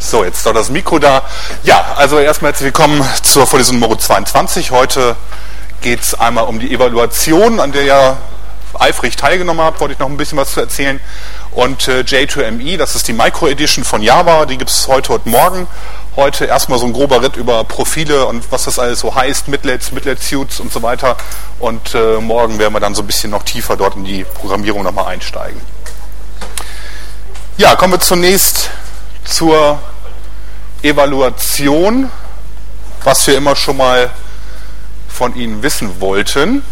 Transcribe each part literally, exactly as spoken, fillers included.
So, jetzt ist doch das Mikro da. Ja, also erstmal herzlich willkommen zur Vorlesung Nummer zweiundzwanzig. Heute geht es einmal um die Evaluation, an der ihr eifrig teilgenommen habt. Wollte ich noch ein bisschen was zu erzählen. Und äh, J zwei M E, das ist die Micro Edition von Java, die gibt es heute und morgen. Heute erstmal so ein grober Ritt über Profile und was das alles so heißt, Midlets, Midlet-Suits und so weiter. Und äh, morgen werden wir dann so ein bisschen noch tiefer dort in die Programmierung nochmal einsteigen. Ja, kommen wir zunächst zur Evaluation, was wir immer schon mal von Ihnen wissen wollten.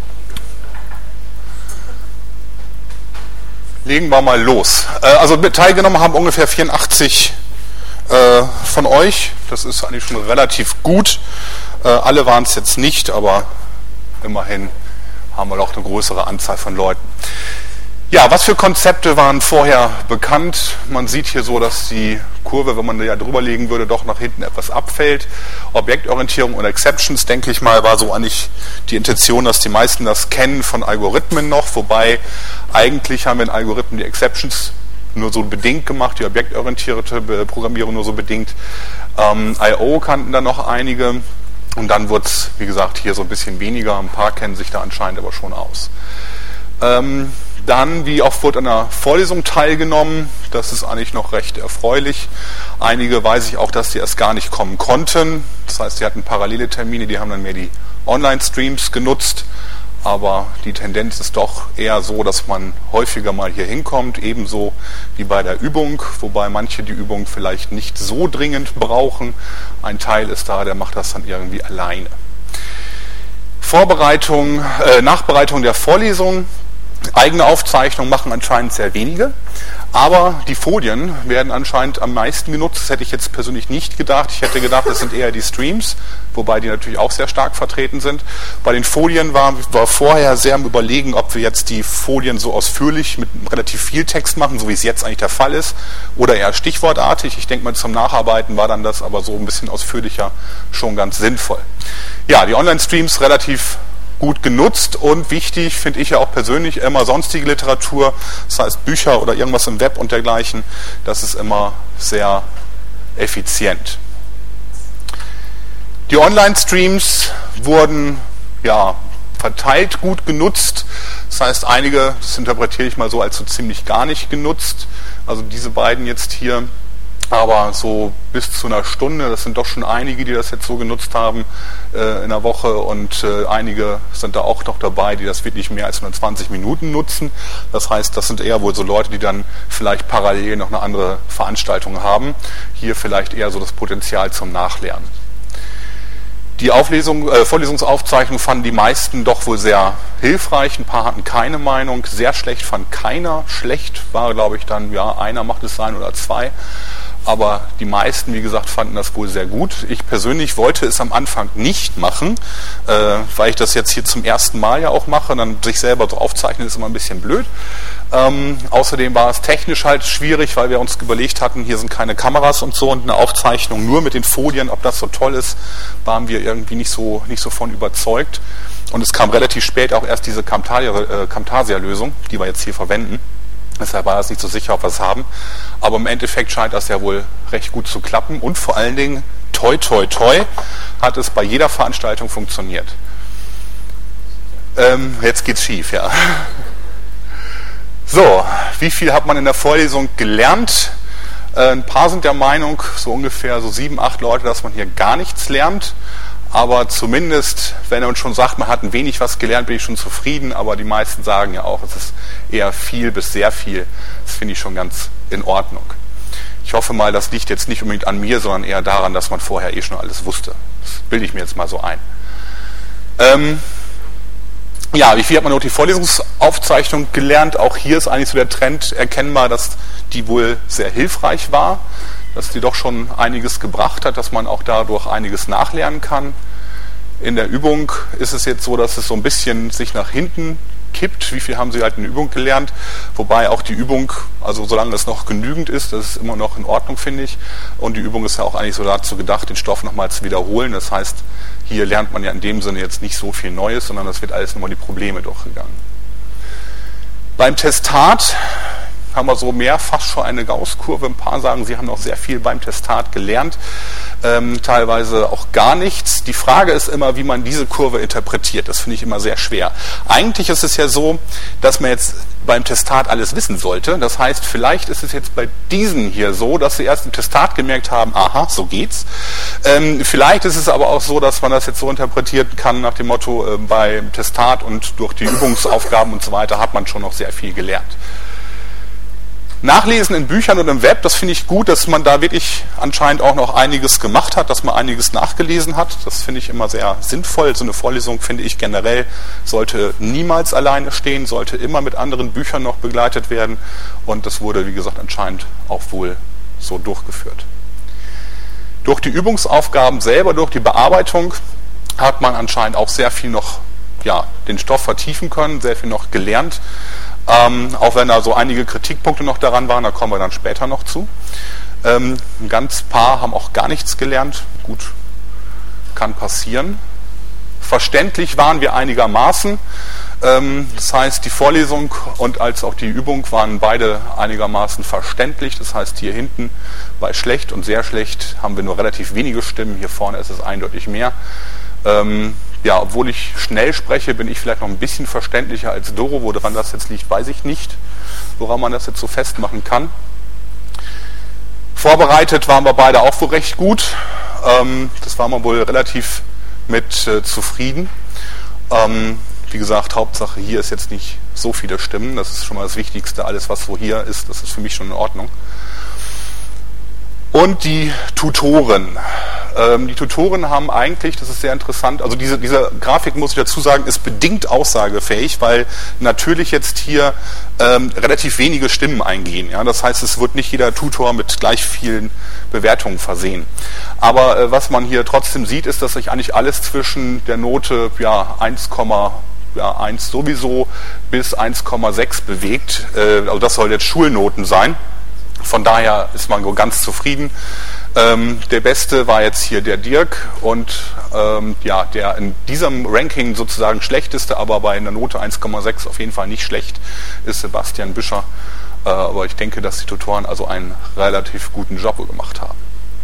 Legen wir mal los. Also teilgenommen haben ungefähr vierundachtzig äh, von euch. Das ist eigentlich schon relativ gut. Äh, alle waren es jetzt nicht, aber immerhin haben wir noch eine größere Anzahl von Leuten. Ja, was für Konzepte waren vorher bekannt? Man sieht hier so, dass die Kurve, wenn man da ja drüber legen würde, doch nach hinten etwas abfällt. Objektorientierung und Exceptions, denke ich mal, war so eigentlich die Intention, dass die meisten das kennen von Algorithmen noch, wobei eigentlich haben wir in Algorithmen die Exceptions nur so bedingt gemacht, die objektorientierte Programmierung nur so bedingt. Ähm, I O kannten dann noch einige und dann wurde es, wie gesagt, hier so ein bisschen weniger. Ein paar kennen sich da anscheinend aber schon aus. Ähm, Dann, wie auch wurde an der Vorlesung teilgenommen, das ist eigentlich noch recht erfreulich. Einige weiß ich auch, dass die erst gar nicht kommen konnten. Das heißt, die hatten parallele Termine, die haben dann mehr die Online-Streams genutzt. Aber die Tendenz ist doch eher so, dass man häufiger mal hier hinkommt, ebenso wie bei der Übung, wobei manche die Übung vielleicht nicht so dringend brauchen. Ein Teil ist da, der macht das dann irgendwie alleine. Vorbereitung, äh, Nachbereitung der Vorlesung. Eigene Aufzeichnungen machen anscheinend sehr wenige, aber die Folien werden anscheinend am meisten genutzt. Das hätte ich jetzt persönlich nicht gedacht. Ich hätte gedacht, das sind eher die Streams, wobei die natürlich auch sehr stark vertreten sind. Bei den Folien war, war vorher sehr am Überlegen, ob wir jetzt die Folien so ausführlich mit relativ viel Text machen, so wie es jetzt eigentlich der Fall ist, oder eher stichwortartig. Ich denke mal, zum Nacharbeiten war dann das aber so ein bisschen ausführlicher schon ganz sinnvoll. Ja, die Online-Streams relativ gut genutzt und wichtig finde ich ja auch persönlich immer sonstige Literatur, das heißt Bücher oder irgendwas im Web und dergleichen, das ist immer sehr effizient. Die Online-Streams wurden ja verteilt gut genutzt, das heißt einige, das interpretiere ich mal so als so ziemlich gar nicht genutzt, also diese beiden jetzt hier, aber so bis zu einer Stunde, das sind doch schon einige, die das jetzt so genutzt haben äh, in der Woche und äh, einige sind da auch noch dabei, die das wirklich mehr als nur zwanzig Minuten nutzen. Das heißt, das sind eher wohl so Leute, die dann vielleicht parallel noch eine andere Veranstaltung haben. Hier vielleicht eher so das Potenzial zum Nachlernen. Die Auflesung, äh, Vorlesungsaufzeichnung fanden die meisten doch wohl sehr hilfreich. Ein paar hatten keine Meinung. Sehr schlecht fand keiner. Schlecht war, glaube ich, dann, ja, einer macht es sein oder zwei. Aber die meisten, wie gesagt, fanden das wohl sehr gut. Ich persönlich wollte es am Anfang nicht machen, äh, weil ich das jetzt hier zum ersten Mal ja auch mache. Dann sich selber so aufzeichnen ist immer ein bisschen blöd. Ähm, außerdem war es technisch halt schwierig, weil wir uns überlegt hatten, hier sind keine Kameras und so und eine Aufzeichnung nur mit den Folien, ob das so toll ist, waren wir irgendwie nicht so, nicht so von überzeugt. Und es kam relativ spät auch erst diese Camtasia-Lösung, die wir jetzt hier verwenden. Deshalb war es nicht so sicher, ob wir es haben. Aber im Endeffekt scheint das ja wohl recht gut zu klappen. Und vor allen Dingen, toi, toi, toi, hat es bei jeder Veranstaltung funktioniert. Ähm, jetzt geht's schief, ja. So, wie viel hat man in der Vorlesung gelernt? Äh, ein paar sind der Meinung, so ungefähr so sieben, acht Leute, dass man hier gar nichts lernt. Aber zumindest, wenn man schon sagt, man hat ein wenig was gelernt, bin ich schon zufrieden. Aber die meisten sagen ja auch, es ist eher viel bis sehr viel. Das finde ich schon ganz in Ordnung. Ich hoffe mal, das liegt jetzt nicht unbedingt an mir, sondern eher daran, dass man vorher eh schon alles wusste. Das bilde ich mir jetzt mal so ein. Ähm, ja, wie viel hat man noch die Vorlesungsaufzeichnung gelernt? Auch hier ist eigentlich so der Trend erkennbar, dass die wohl sehr hilfreich war, dass die doch schon einiges gebracht hat, dass man auch dadurch einiges nachlernen kann. In der Übung ist es jetzt so, dass es so ein bisschen sich nach hinten kippt. Wie viel haben Sie halt in der Übung gelernt? Wobei auch die Übung, also solange es noch genügend ist, das ist immer noch in Ordnung, finde ich. Und die Übung ist ja auch eigentlich so dazu gedacht, den Stoff nochmal zu wiederholen. Das heißt, hier lernt man ja in dem Sinne jetzt nicht so viel Neues, sondern das wird alles nochmal die Probleme durchgegangen. Beim Testat haben wir so mehrfach schon eine Gaußkurve. Ein paar sagen, sie haben noch sehr viel beim Testat gelernt, ähm, teilweise auch gar nichts. Die Frage ist immer, wie man diese Kurve interpretiert. Das finde ich immer sehr schwer. Eigentlich ist es ja so, dass man jetzt beim Testat alles wissen sollte. Das heißt, vielleicht ist es jetzt bei diesen hier so, dass sie erst im Testat gemerkt haben, aha, so geht's. Ähm, vielleicht ist es aber auch so, dass man das jetzt so interpretieren kann nach dem Motto, äh, beim Testat und durch die Übungsaufgaben und so weiter hat man schon noch sehr viel gelernt. Nachlesen in Büchern und im Web, das finde ich gut, dass man da wirklich anscheinend auch noch einiges gemacht hat, dass man einiges nachgelesen hat. Das finde ich immer sehr sinnvoll. So eine Vorlesung, finde ich generell, sollte niemals alleine stehen, sollte immer mit anderen Büchern noch begleitet werden. Und das wurde, wie gesagt, anscheinend auch wohl so durchgeführt. Durch die Übungsaufgaben selber, durch die Bearbeitung, hat man anscheinend auch sehr viel noch, ja, den Stoff vertiefen können, sehr viel noch gelernt. Ähm, auch wenn da so einige Kritikpunkte noch daran waren, da kommen wir dann später noch zu. Ähm, ein ganz paar haben auch gar nichts gelernt. Gut, kann passieren. Verständlich waren wir einigermaßen. Ähm, das heißt, die Vorlesung und als auch die Übung waren beide einigermaßen verständlich. Das heißt, hier hinten bei schlecht und sehr schlecht haben wir nur relativ wenige Stimmen. Hier vorne ist es eindeutig mehr. Ähm, ja, obwohl ich schnell spreche, bin ich vielleicht noch ein bisschen verständlicher als Doro. Woran das jetzt liegt, weiß ich nicht. Woran man das jetzt so festmachen kann. Vorbereitet waren wir beide auch wohl recht gut. Ähm, das waren wir wohl relativ mit äh, zufrieden. Ähm, wie gesagt, Hauptsache hier ist jetzt nicht so viele Stimmen. Das ist schon mal das Wichtigste. Alles, was wo hier ist, das ist für mich schon in Ordnung. Und die Tutoren. Ähm, die Tutoren haben eigentlich, das ist sehr interessant, also diese, diese Grafik, muss ich dazu sagen, ist bedingt aussagefähig, weil natürlich jetzt hier ähm, relativ wenige Stimmen eingehen. Ja? Das heißt, es wird nicht jeder Tutor mit gleich vielen Bewertungen versehen. Aber äh, was man hier trotzdem sieht, ist, dass sich eigentlich alles zwischen der Note ja, eins Komma eins sowieso bis eins Komma sechs bewegt. Äh, also das soll jetzt Schulnoten sein. Von daher ist man ganz zufrieden. Ähm, der Beste war jetzt hier der Dirk und ähm, ja, der in diesem Ranking sozusagen schlechteste, aber bei einer Note eins Komma sechs auf jeden Fall nicht schlecht, ist Sebastian Büscher. Äh, aber ich denke, dass die Tutoren also einen relativ guten Job gemacht haben.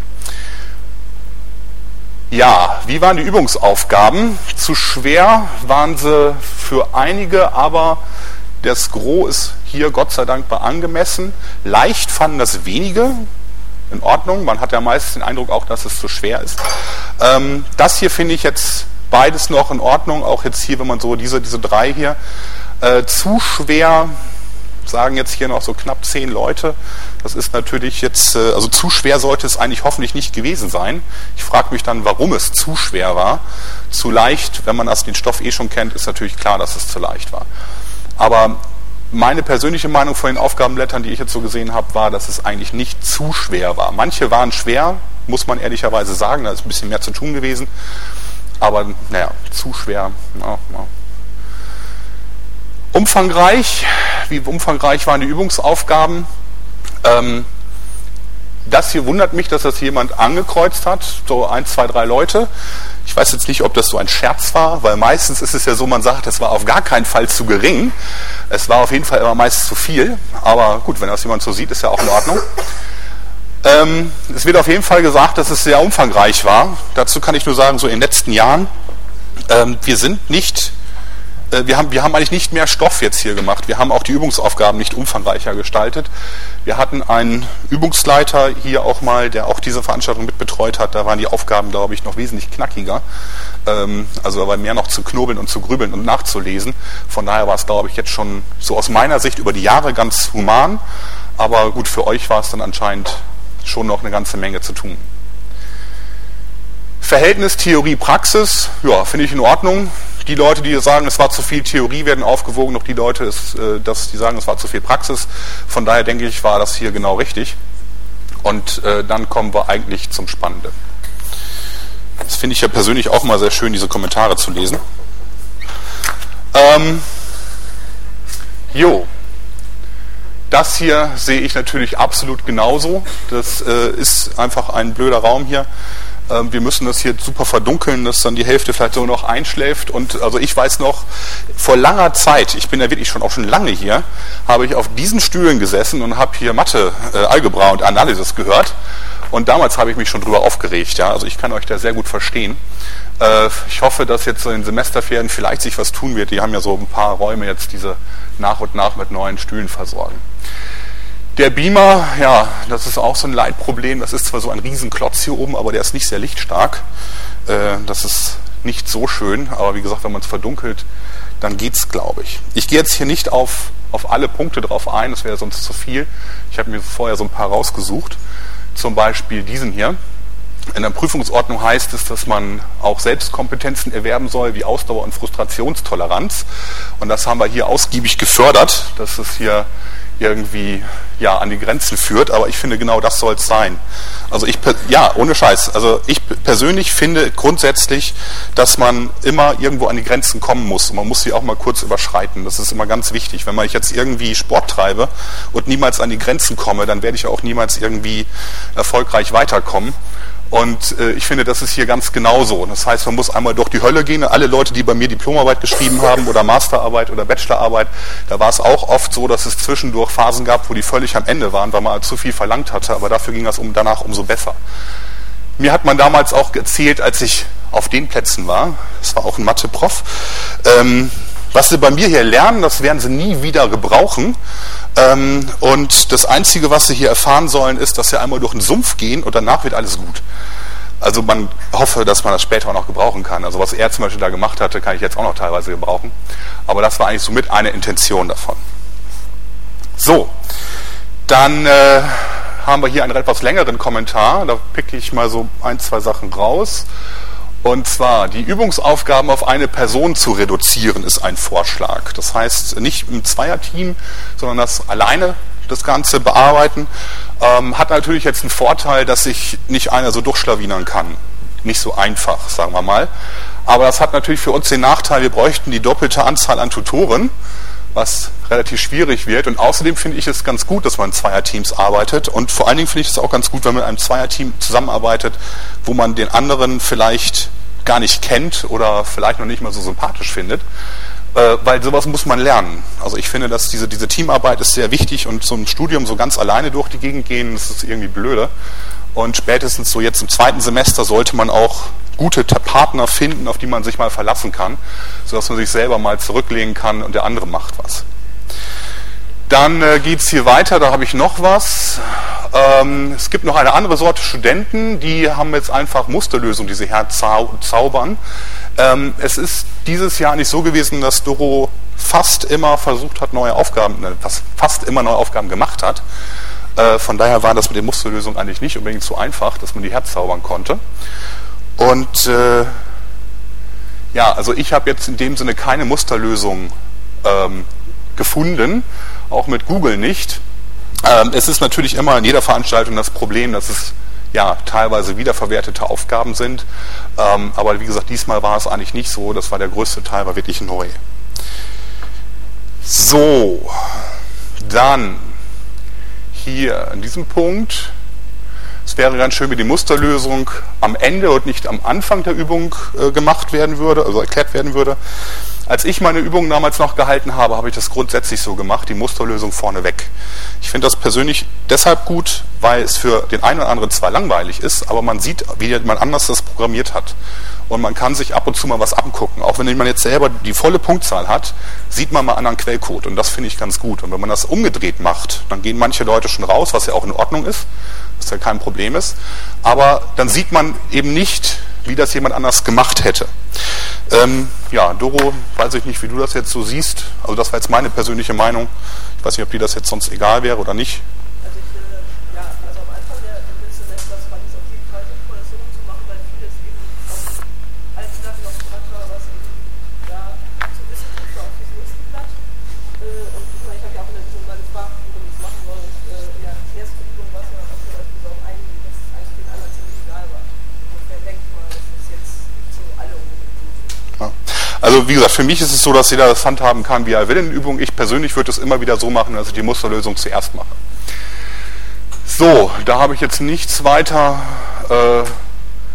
Ja, wie waren die Übungsaufgaben? Zu schwer waren sie für einige, aber das Gros ist hier Gott sei Dank bei angemessen. Leicht fanden das wenige. In Ordnung. Man hat ja meistens den Eindruck auch, dass es zu schwer ist. Ähm, das hier finde ich jetzt beides noch in Ordnung. Auch jetzt hier, wenn man so diese, diese drei hier. Äh, zu schwer, sagen jetzt hier noch so knapp zehn Leute. Das ist natürlich jetzt, äh, also zu schwer sollte es eigentlich hoffentlich nicht gewesen sein. Ich frage mich dann, warum es zu schwer war. Zu leicht, wenn man das, den Stoff eh schon kennt, ist natürlich klar, dass es zu leicht war. Aber meine persönliche Meinung von den Aufgabenblättern, die ich jetzt so gesehen habe, war, dass es eigentlich nicht zu schwer war. Manche waren schwer, muss man ehrlicherweise sagen, da ist ein bisschen mehr zu tun gewesen. Aber naja, zu schwer. Ja, ja. Umfangreich, wie umfangreich waren die Übungsaufgaben? Ähm, das hier wundert mich, dass das jemand angekreuzt hat, so ein, zwei, drei Leute. Ich weiß jetzt nicht, ob das so ein Scherz war, weil meistens ist es ja so, man sagt, es war auf gar keinen Fall zu gering. Es war auf jeden Fall immer meist zu viel. Aber gut, wenn das jemand so sieht, ist ja auch in Ordnung. Ähm, es wird auf jeden Fall gesagt, dass es sehr umfangreich war. Dazu kann ich nur sagen, so in den letzten Jahren, ähm, wir sind nicht, äh, wir haben, wir haben eigentlich nicht mehr Stoff jetzt hier gemacht. Wir haben auch die Übungsaufgaben nicht umfangreicher gestaltet. Wir hatten einen Übungsleiter hier auch mal, der auch diese Veranstaltung mit betreut hat. Da waren die Aufgaben, glaube ich, noch wesentlich knackiger. Ähm, also da war mehr noch zu knobeln und zu grübeln und nachzulesen. Von daher war es, glaube ich, jetzt schon so aus meiner Sicht über die Jahre ganz human. Aber gut, für euch war es dann anscheinend schon noch eine ganze Menge zu tun. Verhältnis Theorie-Praxis, ja, finde ich in Ordnung. Die Leute, die sagen, es war zu viel Theorie, werden aufgewogen, noch die Leute, ist, äh, dass die sagen, es war zu viel Praxis. Von daher denke ich, war das hier genau richtig. Und äh, dann kommen wir eigentlich zum Spannenden. Das finde ich ja persönlich auch mal sehr schön, diese Kommentare zu lesen. Ähm, jo. Das hier sehe ich natürlich absolut genauso. Das äh, ist einfach ein blöder Raum hier. Ähm, wir müssen das hier super verdunkeln, dass dann die Hälfte vielleicht so noch einschläft. Und also ich weiß noch, vor langer Zeit, ich bin ja wirklich schon auch schon lange hier, habe ich auf diesen Stühlen gesessen und habe hier Mathe, äh, Algebra und Analysis gehört. Und damals habe ich mich schon drüber aufgeregt. Ja? Also ich kann euch da sehr gut verstehen. Äh, ich hoffe, dass jetzt so in den Semesterferien vielleicht sich was tun wird. Die haben ja so ein paar Räume jetzt, diese nach und nach mit neuen Stühlen versorgen. Der Beamer, ja, das ist auch so ein Leitproblem. Das ist zwar so ein Riesenklotz hier oben, aber der ist nicht sehr lichtstark. Äh, das ist nicht so schön, aber wie gesagt, wenn man es verdunkelt, dann geht's, glaube ich. Ich gehe jetzt hier nicht auf, auf alle Punkte drauf ein, das wäre sonst zu viel. Ich habe mir vorher so ein paar rausgesucht. Zum Beispiel diesen hier. In der Prüfungsordnung heißt es, dass man auch Selbstkompetenzen erwerben soll, wie Ausdauer und Frustrationstoleranz. Und das haben wir hier ausgiebig gefördert, dass es hier irgendwie ja an die Grenzen führt, aber ich finde, genau das soll es sein. Also ich, ja, ohne Scheiß, also ich persönlich finde grundsätzlich, dass man immer irgendwo an die Grenzen kommen muss und man muss sie auch mal kurz überschreiten. Das ist immer ganz wichtig. Wenn man jetzt irgendwie Sport treibe und niemals an die Grenzen komme, dann werde ich auch niemals irgendwie erfolgreich weiterkommen. Und äh, ich finde, das ist hier ganz genauso. Das heißt, man muss einmal durch die Hölle gehen. Alle Leute, die bei mir Diplomarbeit geschrieben haben oder Masterarbeit oder Bachelorarbeit, da war es auch oft so, dass es zwischendurch Phasen gab, wo die völlig am Ende waren, weil man halt zu viel verlangt hatte. Aber dafür ging das um, danach umso besser. Mir hat man damals auch erzählt, als ich auf den Plätzen war, das war auch ein Mathe-Prof, ähm, was sie bei mir hier lernen, das werden sie nie wieder gebrauchen. Ähm, und das Einzige, was sie hier erfahren sollen, ist, dass sie einmal durch den Sumpf gehen und danach wird alles gut. Also man hoffe, dass man das später auch noch gebrauchen kann. Also was er zum Beispiel da gemacht hatte, kann ich jetzt auch noch teilweise gebrauchen. Aber das war eigentlich so mit eine Intention davon. So, dann äh, haben wir hier einen etwas längeren Kommentar. Da picke ich mal so ein, zwei Sachen raus. Und zwar, die Übungsaufgaben auf eine Person zu reduzieren, ist ein Vorschlag. Das heißt, nicht im Zweierteam, sondern das alleine das Ganze bearbeiten. Ähm, hat natürlich jetzt einen Vorteil, dass sich nicht einer so durchschlawinern kann. Nicht so einfach, sagen wir mal. Aber das hat natürlich für uns den Nachteil, wir bräuchten die doppelte Anzahl an Tutoren, was relativ schwierig wird. Und außerdem finde ich es ganz gut, dass man in Zweierteams arbeitet. Und vor allen Dingen finde ich es auch ganz gut, wenn man in einem Zweierteam zusammenarbeitet, wo man den anderen vielleicht gar nicht kennt oder vielleicht noch nicht mal so sympathisch findet. Äh, weil sowas muss man lernen. Also ich finde, dass diese, diese Teamarbeit ist sehr wichtig und so ein Studium so ganz alleine durch die Gegend gehen, das ist irgendwie blöde. Und spätestens so jetzt im zweiten Semester sollte man auch gute Partner finden, auf die man sich mal verlassen kann, sodass man sich selber mal zurücklehnen kann und der andere macht was. Dann äh, geht es hier weiter, da habe ich noch was. Ähm, es gibt noch eine andere Sorte Studenten, die haben jetzt einfach Musterlösungen, die sie herzaubern. Ähm, es ist dieses Jahr nicht so gewesen, dass Doro fast immer versucht hat, neue Aufgaben, ne, fast, fast immer neue Aufgaben gemacht hat. Äh, von daher war das mit den Musterlösungen eigentlich nicht unbedingt so einfach, dass man die herzaubern konnte. Und äh, ja, also ich habe jetzt in dem Sinne keine Musterlösung ähm, gefunden, auch mit Google nicht. Ähm, es ist natürlich immer in jeder Veranstaltung das Problem, dass es ja teilweise wiederverwertete Aufgaben sind. Ähm, aber wie gesagt, diesmal war es eigentlich nicht so. Das war der größte Teil, war wirklich neu. So, dann hier an diesem Punkt. Es wäre ganz schön, wenn die Musterlösung am Ende und nicht am Anfang der Übung äh, gemacht werden würde, also erklärt werden würde. Als ich meine Übungen damals noch gehalten habe, habe ich das grundsätzlich so gemacht, die Musterlösung vorneweg. Ich finde das persönlich deshalb gut, weil es für den einen oder anderen zwar langweilig ist, aber man sieht, wie jemand anders das programmiert hat. Und man kann sich ab und zu mal was abgucken. Auch wenn man jetzt selber die volle Punktzahl hat, sieht man mal anderen Quellcode. Und das finde ich ganz gut. Und wenn man das umgedreht macht, dann gehen manche Leute schon raus, was ja auch in Ordnung ist, was ja kein Problem ist. Aber dann sieht man eben nicht, wie das jemand anders gemacht hätte. Ähm, ja, Doro, weiß ich nicht, wie du das jetzt so siehst. Also das war jetzt meine persönliche Meinung. Ich weiß nicht, ob dir das jetzt sonst egal wäre oder nicht. Also ich finde, ja, also am Anfang der, des Semesters fand ich es auf jeden Fall sinnvoll, das so zu machen, weil vieles eben auf alten Sachen noch dran war, was eben da zu wissen ist, auf diesem nächsten Blatt. Äh, und ich meine, ich habe ja auch in der Übung mal gefragt, wie wir das machen wollen. Und äh, in der ersten Übung war es ja auch zum Beispiel so auf einen, dass es eigentlich den anderen ziemlich egal war. Insofern denke ich mal, das ist jetzt so alle unbedingt gut. Ja. Also wie gesagt, für mich ist es so, dass jeder das handhaben kann, wie er will in der Übung. Ich persönlich würde es immer wieder so machen, dass ich die Musterlösung zuerst mache. So, da habe ich jetzt nichts weiter äh,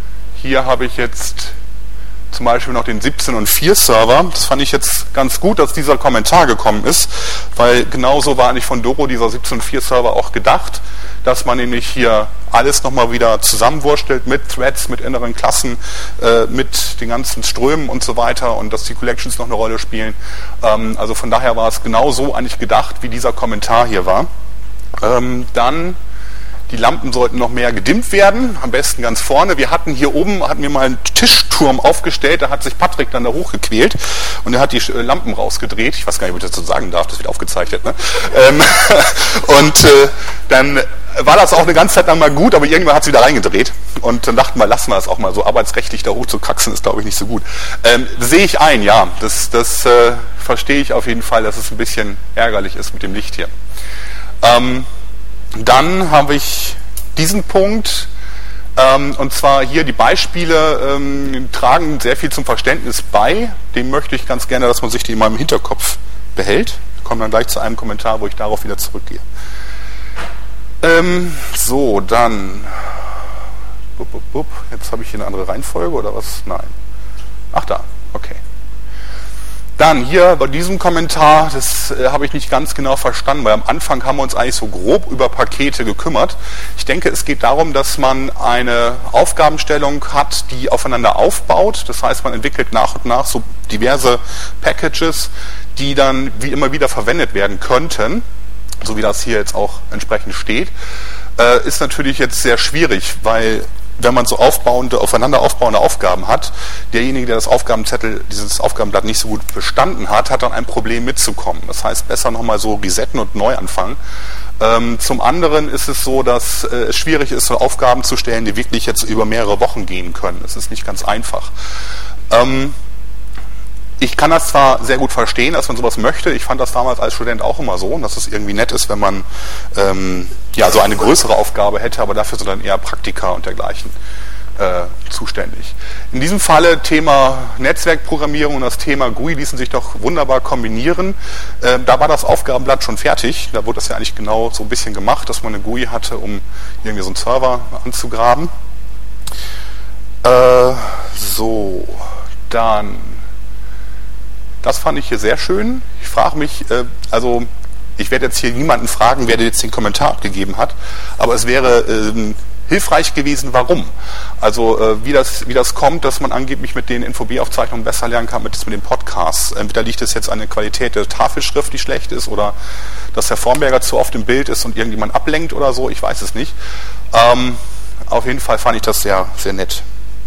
hier habe ich jetzt zum Beispiel noch den siebzehn und vier Server. Das fand ich jetzt ganz gut, dass dieser Kommentar gekommen ist, weil genauso war eigentlich von Doro dieser siebzehn und vier Server auch gedacht, dass man nämlich hier alles nochmal wieder zusammenwurstelt mit Threads, mit inneren Klassen, äh, mit den ganzen Strömen und so weiter und dass die Collections noch eine Rolle spielen. Ähm, also von daher war es genauso eigentlich gedacht, wie dieser Kommentar hier war. Ähm, dann die Lampen sollten noch mehr gedimmt werden, am besten ganz vorne. Wir hatten hier oben, hatten wir mal einen Tischturm aufgestellt, da hat sich Patrick dann da hochgequält und er hat die Lampen rausgedreht. Ich weiß gar nicht, ob ich das so sagen darf, das wird aufgezeichnet. Ne? ähm, und äh, dann war das auch eine ganze Zeit lang mal gut, aber irgendwann hat es wieder reingedreht. Und dann dachten wir, lassen wir es auch mal so. Arbeitsrechtlich da hoch zu kraxen ist, glaube ich, nicht so gut. Ähm, sehe ich ein, ja. Das, das äh, verstehe ich auf jeden Fall, dass es ein bisschen ärgerlich ist mit dem Licht hier. Ähm, Dann habe ich diesen Punkt, ähm, und zwar hier die Beispiele ähm, tragen sehr viel zum Verständnis bei. Dem möchte ich ganz gerne, dass man sich die in meinem Hinterkopf behält. Ich komme dann gleich zu einem Kommentar, wo ich darauf wieder zurückgehe. Ähm, so, dann... Bup, bup, bup. Jetzt habe ich hier eine andere Reihenfolge, oder was? Nein. Ach da, okay. Dann hier bei diesem Kommentar, das äh, habe ich nicht ganz genau verstanden, weil am Anfang haben wir uns eigentlich so grob über Pakete gekümmert. Ich denke, es geht darum, dass man eine Aufgabenstellung hat, die aufeinander aufbaut. Das heißt, man entwickelt nach und nach so diverse Packages, die dann wie immer wieder verwendet werden könnten, so wie das hier jetzt auch entsprechend steht. Äh, ist natürlich jetzt sehr schwierig, weil wenn man so aufbauende, aufeinander aufbauende Aufgaben hat, derjenige, der das Aufgabenzettel, dieses Aufgabenblatt nicht so gut bestanden hat, hat dann ein Problem mitzukommen. Das heißt, besser nochmal so resetten und neu anfangen. Ähm, zum anderen ist es so, dass äh, es schwierig ist, so Aufgaben zu stellen, die wirklich jetzt über mehrere Wochen gehen können. Das ist nicht ganz einfach. Ähm, Ich kann das zwar sehr gut verstehen, dass man sowas möchte. Ich fand das damals als Student auch immer so, dass es irgendwie nett ist, wenn man ähm, ja so eine größere Aufgabe hätte, aber dafür sind dann eher Praktika und dergleichen äh, zuständig. In diesem Falle Thema Netzwerkprogrammierung und das Thema G U I ließen sich doch wunderbar kombinieren. Äh, da war das Aufgabenblatt schon fertig. Da wurde das ja eigentlich genau so ein bisschen gemacht, dass man eine G U I hatte, um irgendwie so einen Server anzugraben. Äh, so, dann... Das fand ich hier sehr schön. Ich frage mich, äh, also ich werde jetzt hier niemanden fragen, wer jetzt den Kommentar abgegeben hat, aber es wäre äh, hilfreich gewesen, warum. Also äh, wie, das, wie das kommt, dass man angeblich mit den Info B-Aufzeichnungen besser lernen kann, mit, mit den Podcasts. Entweder liegt es jetzt an der Qualität der Tafelschrift, die schlecht ist, oder dass Herr Formberger zu oft im Bild ist und irgendjemand ablenkt oder so, ich weiß es nicht. Ähm, auf jeden Fall fand ich das sehr, sehr nett.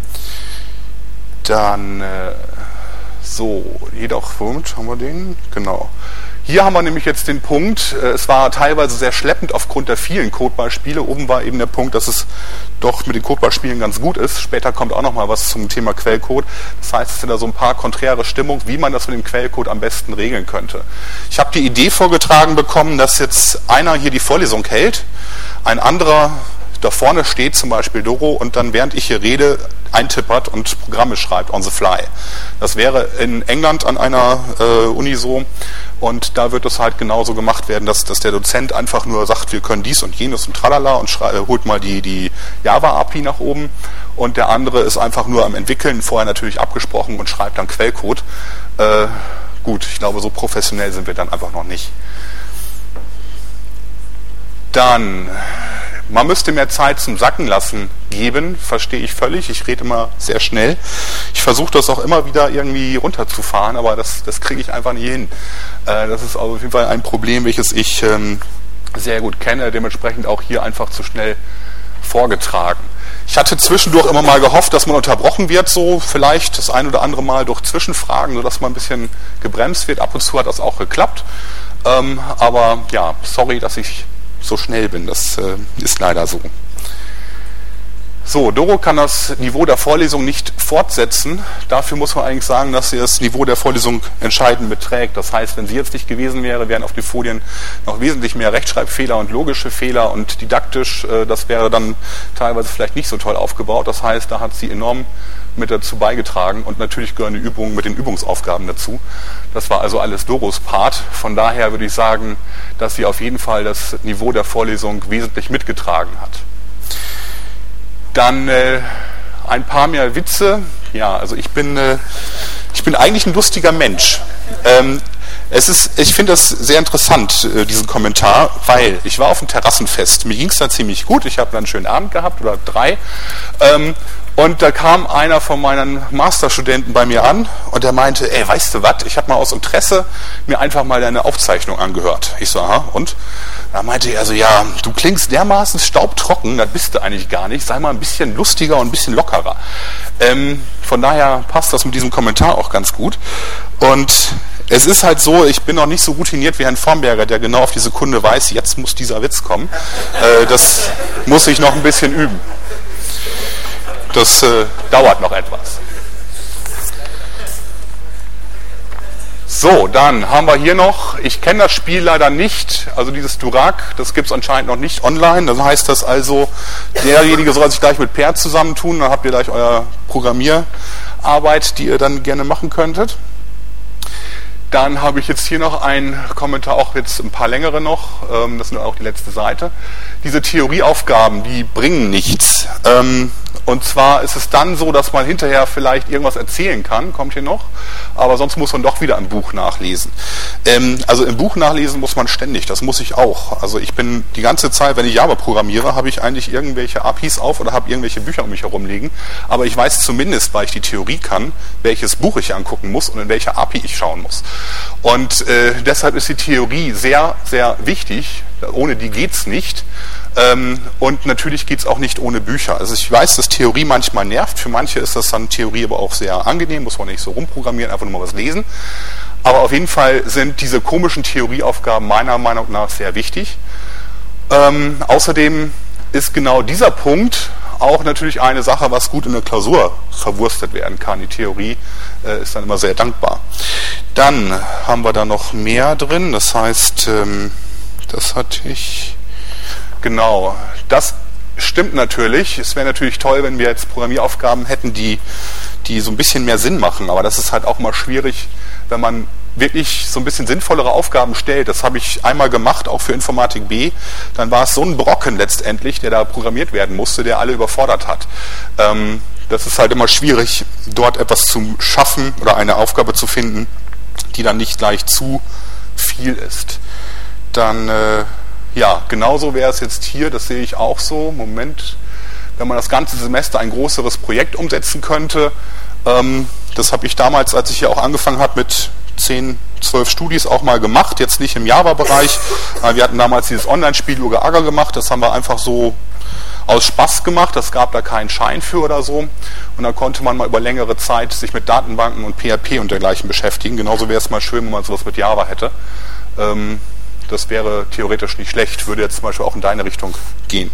Dann... Äh, So, jedoch, womit haben wir den? Genau. Hier haben wir nämlich jetzt den Punkt, es war teilweise sehr schleppend aufgrund der vielen Codebeispiele. Oben war eben der Punkt, dass es doch mit den Codebeispielen ganz gut ist. Später kommt auch noch mal was zum Thema Quellcode. Das heißt, es sind da so ein paar konträre Stimmungen, wie man das mit dem Quellcode am besten regeln könnte. Ich habe die Idee vorgetragen bekommen, dass jetzt einer hier die Vorlesung hält, ein anderer da vorne steht, zum Beispiel Doro, und dann während ich hier rede, eintippert und Programme schreibt on the fly. Das wäre in England an einer äh, Uni so, und da wird es halt genauso gemacht werden, dass, dass der Dozent einfach nur sagt, wir können dies und jenes und tralala und schrei- holt mal die, die Java-A P I nach oben, und der andere ist einfach nur am Entwickeln, vorher natürlich abgesprochen, und schreibt dann Quellcode. Äh, gut, ich glaube, so professionell sind wir dann einfach noch nicht. Dann... Man müsste mehr Zeit zum Sacken lassen geben, verstehe ich völlig. Ich rede immer sehr schnell. Ich versuche das auch immer wieder irgendwie runterzufahren, aber das, das kriege ich einfach nie hin. Äh, das ist auf jeden Fall ein Problem, welches ich ähm, sehr gut kenne, dementsprechend auch hier einfach zu schnell vorgetragen. Ich hatte zwischendurch immer mal gehofft, dass man unterbrochen wird, so vielleicht das ein oder andere Mal durch Zwischenfragen, sodass man ein bisschen gebremst wird. Ab und zu hat das auch geklappt. Ähm, aber ja, sorry, dass ich so schnell bin, das äh, ist leider so. So, Doro kann das Niveau der Vorlesung nicht fortsetzen. Dafür muss man eigentlich sagen, dass sie das Niveau der Vorlesung entscheidend beträgt. Das heißt, wenn sie jetzt nicht gewesen wäre, wären auf den Folien noch wesentlich mehr Rechtschreibfehler und logische Fehler und didaktisch, äh, das wäre dann teilweise vielleicht nicht so toll aufgebaut. Das heißt, da hat sie enorm mit dazu beigetragen, und natürlich gehören die Übungen mit den Übungsaufgaben dazu. Das war also alles Doros Part. Von daher würde ich sagen, dass sie auf jeden Fall das Niveau der Vorlesung wesentlich mitgetragen hat. Dann äh, ein paar mehr Witze. Ja, also ich bin, äh, ich bin eigentlich ein lustiger Mensch. Ähm, es ist, ich finde das sehr interessant, äh, diesen Kommentar, weil ich war auf dem Terrassenfest. Mir ging es da ziemlich gut. Ich habe dann einen schönen Abend gehabt oder drei. Ähm, Und da kam einer von meinen Masterstudenten bei mir an und der meinte, ey, weißt du was, ich habe mal aus Interesse mir einfach mal deine Aufzeichnung angehört. Ich so, aha, und? Da meinte er so, ja, du klingst dermaßen staubtrocken, das bist du eigentlich gar nicht, sei mal ein bisschen lustiger und ein bisschen lockerer. Ähm, von daher passt das mit diesem Kommentar auch ganz gut. Und es ist halt so, ich bin noch nicht so routiniert wie Herrn Formberger, der genau auf die Sekunde weiß, jetzt muss dieser Witz kommen. Äh, das muss ich noch ein bisschen üben. Das äh, dauert noch etwas. So, dann haben wir hier noch, ich kenne das Spiel leider nicht, also dieses Durak, das gibt es anscheinend noch nicht online. Das heißt das also, derjenige soll sich gleich mit Per zusammentun, dann habt ihr gleich eure Programmierarbeit, die ihr dann gerne machen könntet. Dann habe ich jetzt hier noch einen Kommentar, auch jetzt ein paar längere noch, ähm, das ist auch die letzte Seite. Diese Theorieaufgaben, die bringen nichts. Ähm, und zwar ist es dann so, dass man hinterher vielleicht irgendwas erzählen kann, kommt hier noch, aber sonst muss man doch wieder im Buch nachlesen. Ähm, also im Buch nachlesen muss man ständig, das muss ich auch. Also ich bin die ganze Zeit, wenn ich Java programmiere, habe ich eigentlich irgendwelche A P Is auf oder habe irgendwelche Bücher um mich herum liegen, aber ich weiß zumindest, weil ich die Theorie kann, welches Buch ich angucken muss und in welcher A P I ich schauen muss. Und äh, deshalb ist die Theorie sehr, sehr wichtig. Ohne die geht's nicht. Ähm, und natürlich geht's auch nicht ohne Bücher. Also ich weiß, dass Theorie manchmal nervt. Für manche ist das dann Theorie aber auch sehr angenehm. Muss man nicht so rumprogrammieren, einfach nur mal was lesen. Aber auf jeden Fall sind diese komischen Theorieaufgaben meiner Meinung nach sehr wichtig. Ähm, außerdem ist genau dieser Punkt auch natürlich eine Sache, was gut in der Klausur verwurstet werden kann. Die Theorie äh, ist dann immer sehr dankbar. Dann haben wir da noch mehr drin, das heißt, ähm, das hatte ich, genau, das stimmt natürlich. Es wäre natürlich toll, wenn wir jetzt Programmieraufgaben hätten, die, die so ein bisschen mehr Sinn machen, aber das ist halt auch mal schwierig, wenn man wirklich so ein bisschen sinnvollere Aufgaben stellt. Das habe ich einmal gemacht, auch für Informatik B. Dann war es so ein Brocken letztendlich, der da programmiert werden musste, der alle überfordert hat. Ähm, das ist halt immer schwierig, dort etwas zu schaffen oder eine Aufgabe zu finden, die dann nicht gleich zu viel ist. Dann, äh, ja, genauso wäre es jetzt hier, das sehe ich auch so. Moment, wenn man das ganze Semester ein größeres Projekt umsetzen könnte, ähm, das habe ich damals, als ich hier auch angefangen habe mit zehn, zwölf Studis auch mal gemacht, jetzt nicht im Java-Bereich. Wir hatten damals dieses Online-Spiel Uga Aga gemacht, das haben wir einfach so aus Spaß gemacht, das gab da keinen Schein für oder so. Und da konnte man mal über längere Zeit sich mit Datenbanken und P H P und dergleichen beschäftigen. Genauso wäre es mal schön, wenn man sowas mit Java hätte. Ähm, das wäre theoretisch nicht schlecht, würde jetzt zum Beispiel auch in deine Richtung gehen.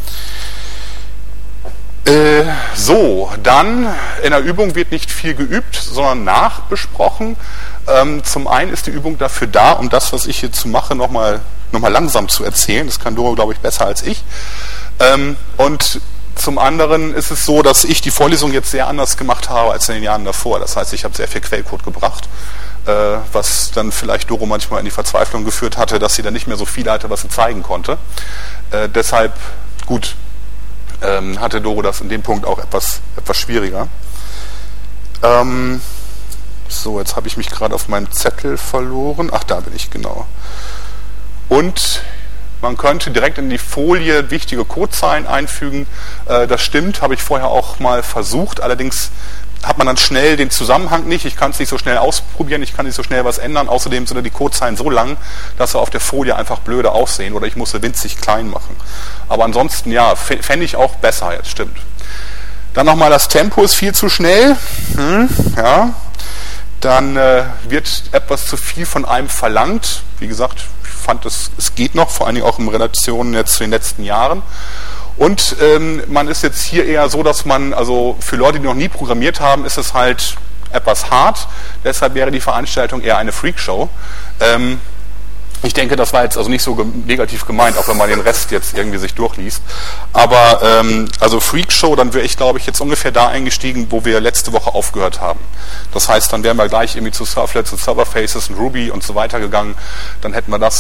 Äh, so, dann in der Übung wird nicht viel geübt, sondern nachbesprochen. Ähm, zum einen ist die Übung dafür da, um das, was ich hierzu mache, nochmal noch mal langsam zu erzählen. Das kann Doro, glaube ich, besser als ich. Ähm, und zum anderen ist es so, dass ich die Vorlesung jetzt sehr anders gemacht habe als in den Jahren davor. Das heißt, ich habe sehr viel Quellcode gebracht, äh, was dann vielleicht Doro manchmal in die Verzweiflung geführt hatte, dass sie dann nicht mehr so viel hatte, was sie zeigen konnte. Äh, deshalb, gut, ähm, hatte Doro das in dem Punkt auch etwas, etwas schwieriger. Ähm, so, jetzt habe ich mich gerade auf meinem Zettel verloren. Ach, da bin ich, genau. Und man könnte direkt in die Folie wichtige Codezeilen einfügen. Äh, das stimmt, habe ich vorher auch mal versucht. Allerdings hat man dann schnell den Zusammenhang nicht. Ich kann es nicht so schnell ausprobieren, ich kann nicht so schnell was ändern. Außerdem sind die Codezeilen so lang, dass sie auf der Folie einfach blöde aussehen oder ich muss sie winzig klein machen. Aber ansonsten, ja, fände ich auch besser, jetzt stimmt. Dann nochmal, das Tempo ist viel zu schnell. Hm, ja. Dann äh, wird etwas zu viel von einem verlangt. Wie gesagt, ich fand, es, es geht noch, vor allen Dingen auch in Relation jetzt zu den letzten Jahren. Und ähm, man ist jetzt hier eher so, dass man, also für Leute, die noch nie programmiert haben, ist es halt etwas hart. Deshalb wäre die Veranstaltung eher eine Freakshow. Ähm, ich denke, das war jetzt also nicht so ge- negativ gemeint, auch wenn man den Rest jetzt irgendwie sich durchliest. Aber ähm, also Freakshow, dann wäre ich, glaube ich, jetzt ungefähr da eingestiegen, wo wir letzte Woche aufgehört haben. Das heißt, dann wären wir gleich irgendwie zu Servlets und Serverfaces und Ruby und so weiter gegangen. Dann hätten wir das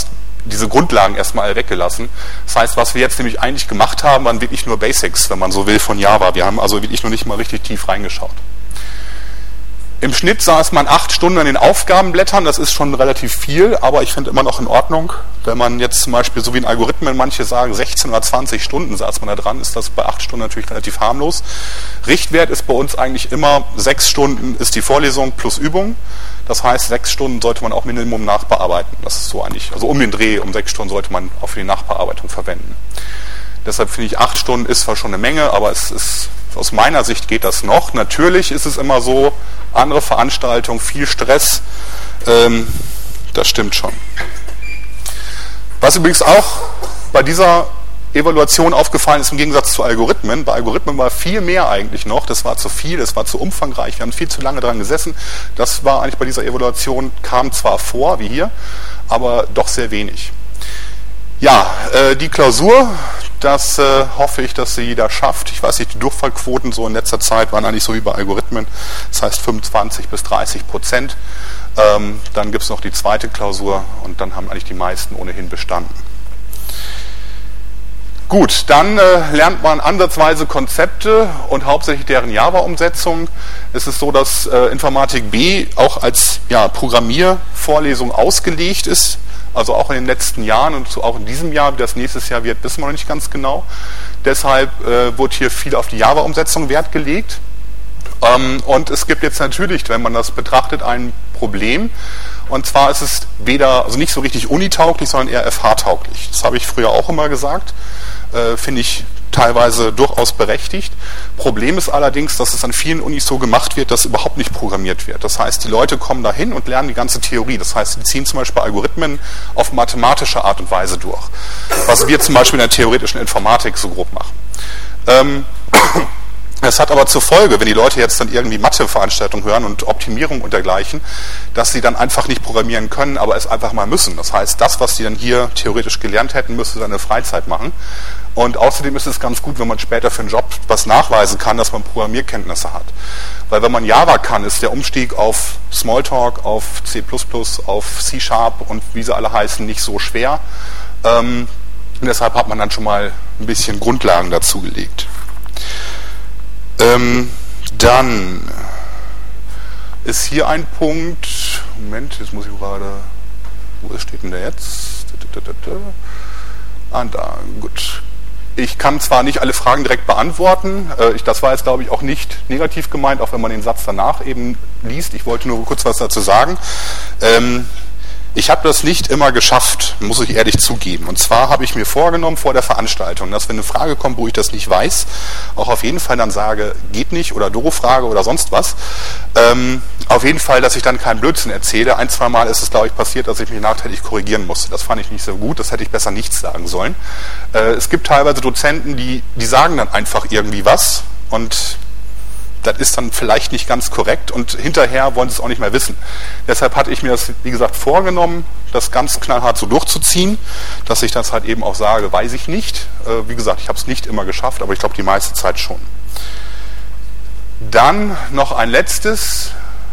diese Grundlagen erstmal weggelassen. Das heißt, was wir jetzt nämlich eigentlich gemacht haben, waren wirklich nur Basics, wenn man so will, von Java. Wir haben also wirklich noch nicht mal richtig tief reingeschaut. Im Schnitt saß man acht Stunden an den Aufgabenblättern, das ist schon relativ viel, aber ich finde immer noch in Ordnung. Wenn man jetzt zum Beispiel, so wie in Algorithmen, manche sagen sechzehn oder zwanzig Stunden saß man da dran, ist das bei acht Stunden natürlich relativ harmlos. Richtwert ist bei uns eigentlich immer, sechs Stunden ist die Vorlesung plus Übung. Das heißt, sechs Stunden sollte man auch Minimum nachbearbeiten. Das ist so eigentlich, also um den Dreh, um sechs Stunden sollte man auch für die Nachbearbeitung verwenden. Deshalb finde ich, acht Stunden ist zwar schon eine Menge, aber es ist, aus meiner Sicht geht das noch. Natürlich ist es immer so, andere Veranstaltungen, viel Stress, ähm, das stimmt schon. Was übrigens auch bei dieser Evaluation aufgefallen ist im Gegensatz zu Algorithmen, bei Algorithmen war viel mehr eigentlich noch, das war zu viel, das war zu umfangreich, wir haben viel zu lange dran gesessen, das war eigentlich bei dieser Evaluation, kam zwar vor, wie hier, aber doch sehr wenig. Ja, äh, die Klausur, das äh, hoffe ich, dass sie jeder schafft. Ich weiß nicht, die Durchfallquoten so in letzter Zeit waren eigentlich so wie bei Algorithmen, das heißt fünfundzwanzig bis dreißig Prozent. Ähm, dann gibt es noch die zweite Klausur und dann haben eigentlich die meisten ohnehin bestanden. Gut, dann äh, lernt man ansatzweise Konzepte und hauptsächlich deren Java-Umsetzung. Es ist so, dass äh, Informatik B auch als ja, Programmiervorlesung ausgelegt ist. Also auch in den letzten Jahren und auch in diesem Jahr, wie das nächstes Jahr wird, wissen wir noch nicht ganz genau. Deshalb äh, wird hier viel auf die Java-Umsetzung Wert gelegt. Ähm, und es gibt jetzt natürlich, wenn man das betrachtet, ein Problem. Und zwar ist es weder, also nicht so richtig unitauglich, sondern eher F H-tauglich. Das habe ich früher auch immer gesagt. Äh, finde ich teilweise durchaus berechtigt. Problem ist allerdings, dass es an vielen Unis so gemacht wird, dass überhaupt nicht programmiert wird. Das heißt, die Leute kommen dahin und lernen die ganze Theorie. Das heißt, sie ziehen zum Beispiel Algorithmen auf mathematische Art und Weise durch. Was wir zum Beispiel in der theoretischen Informatik so grob machen. Ähm, Das hat aber zur Folge, wenn die Leute jetzt dann irgendwie Mathe-Veranstaltungen hören und Optimierung und dergleichen, dass sie dann einfach nicht programmieren können, aber es einfach mal müssen. Das heißt, das, was sie dann hier theoretisch gelernt hätten, müsste dann in der Freizeit machen. Und außerdem ist es ganz gut, wenn man später für einen Job was nachweisen kann, dass man Programmierkenntnisse hat. Weil wenn man Java kann, ist der Umstieg auf Smalltalk, auf C plus plus, auf C Sharp und wie sie alle heißen, nicht so schwer. Ähm, und deshalb hat man dann schon mal ein bisschen Grundlagen dazu gelegt. Ähm, dann ist hier ein Punkt, Moment, jetzt muss ich gerade, wo steht denn der jetzt? Ah, da, gut. Ich kann zwar nicht alle Fragen direkt beantworten, äh, ich, das war jetzt glaube ich auch nicht negativ gemeint, auch wenn man den Satz danach eben liest, ich wollte nur kurz was dazu sagen. Ähm, Ich habe das nicht immer geschafft, muss ich ehrlich zugeben. Und zwar habe ich mir vorgenommen vor der Veranstaltung, dass wenn eine Frage kommt, wo ich das nicht weiß, auch auf jeden Fall dann sage, geht nicht oder Doro-Frage oder sonst was. Ähm, auf jeden Fall, dass ich dann keinen Blödsinn erzähle. Ein, zwei Mal ist es, glaube ich, passiert, dass ich mich nachträglich korrigieren musste. Das fand ich nicht so gut, das hätte ich besser nichts sagen sollen. Äh, es gibt teilweise Dozenten, die, die sagen dann einfach irgendwie was und das ist dann vielleicht nicht ganz korrekt und hinterher wollen sie es auch nicht mehr wissen. Deshalb hatte ich mir das, wie gesagt, vorgenommen, das ganz knallhart so durchzuziehen, dass ich das halt eben auch sage, weiß ich nicht. Äh, wie gesagt, ich habe es nicht immer geschafft, aber ich glaube die meiste Zeit schon. Dann noch ein letztes.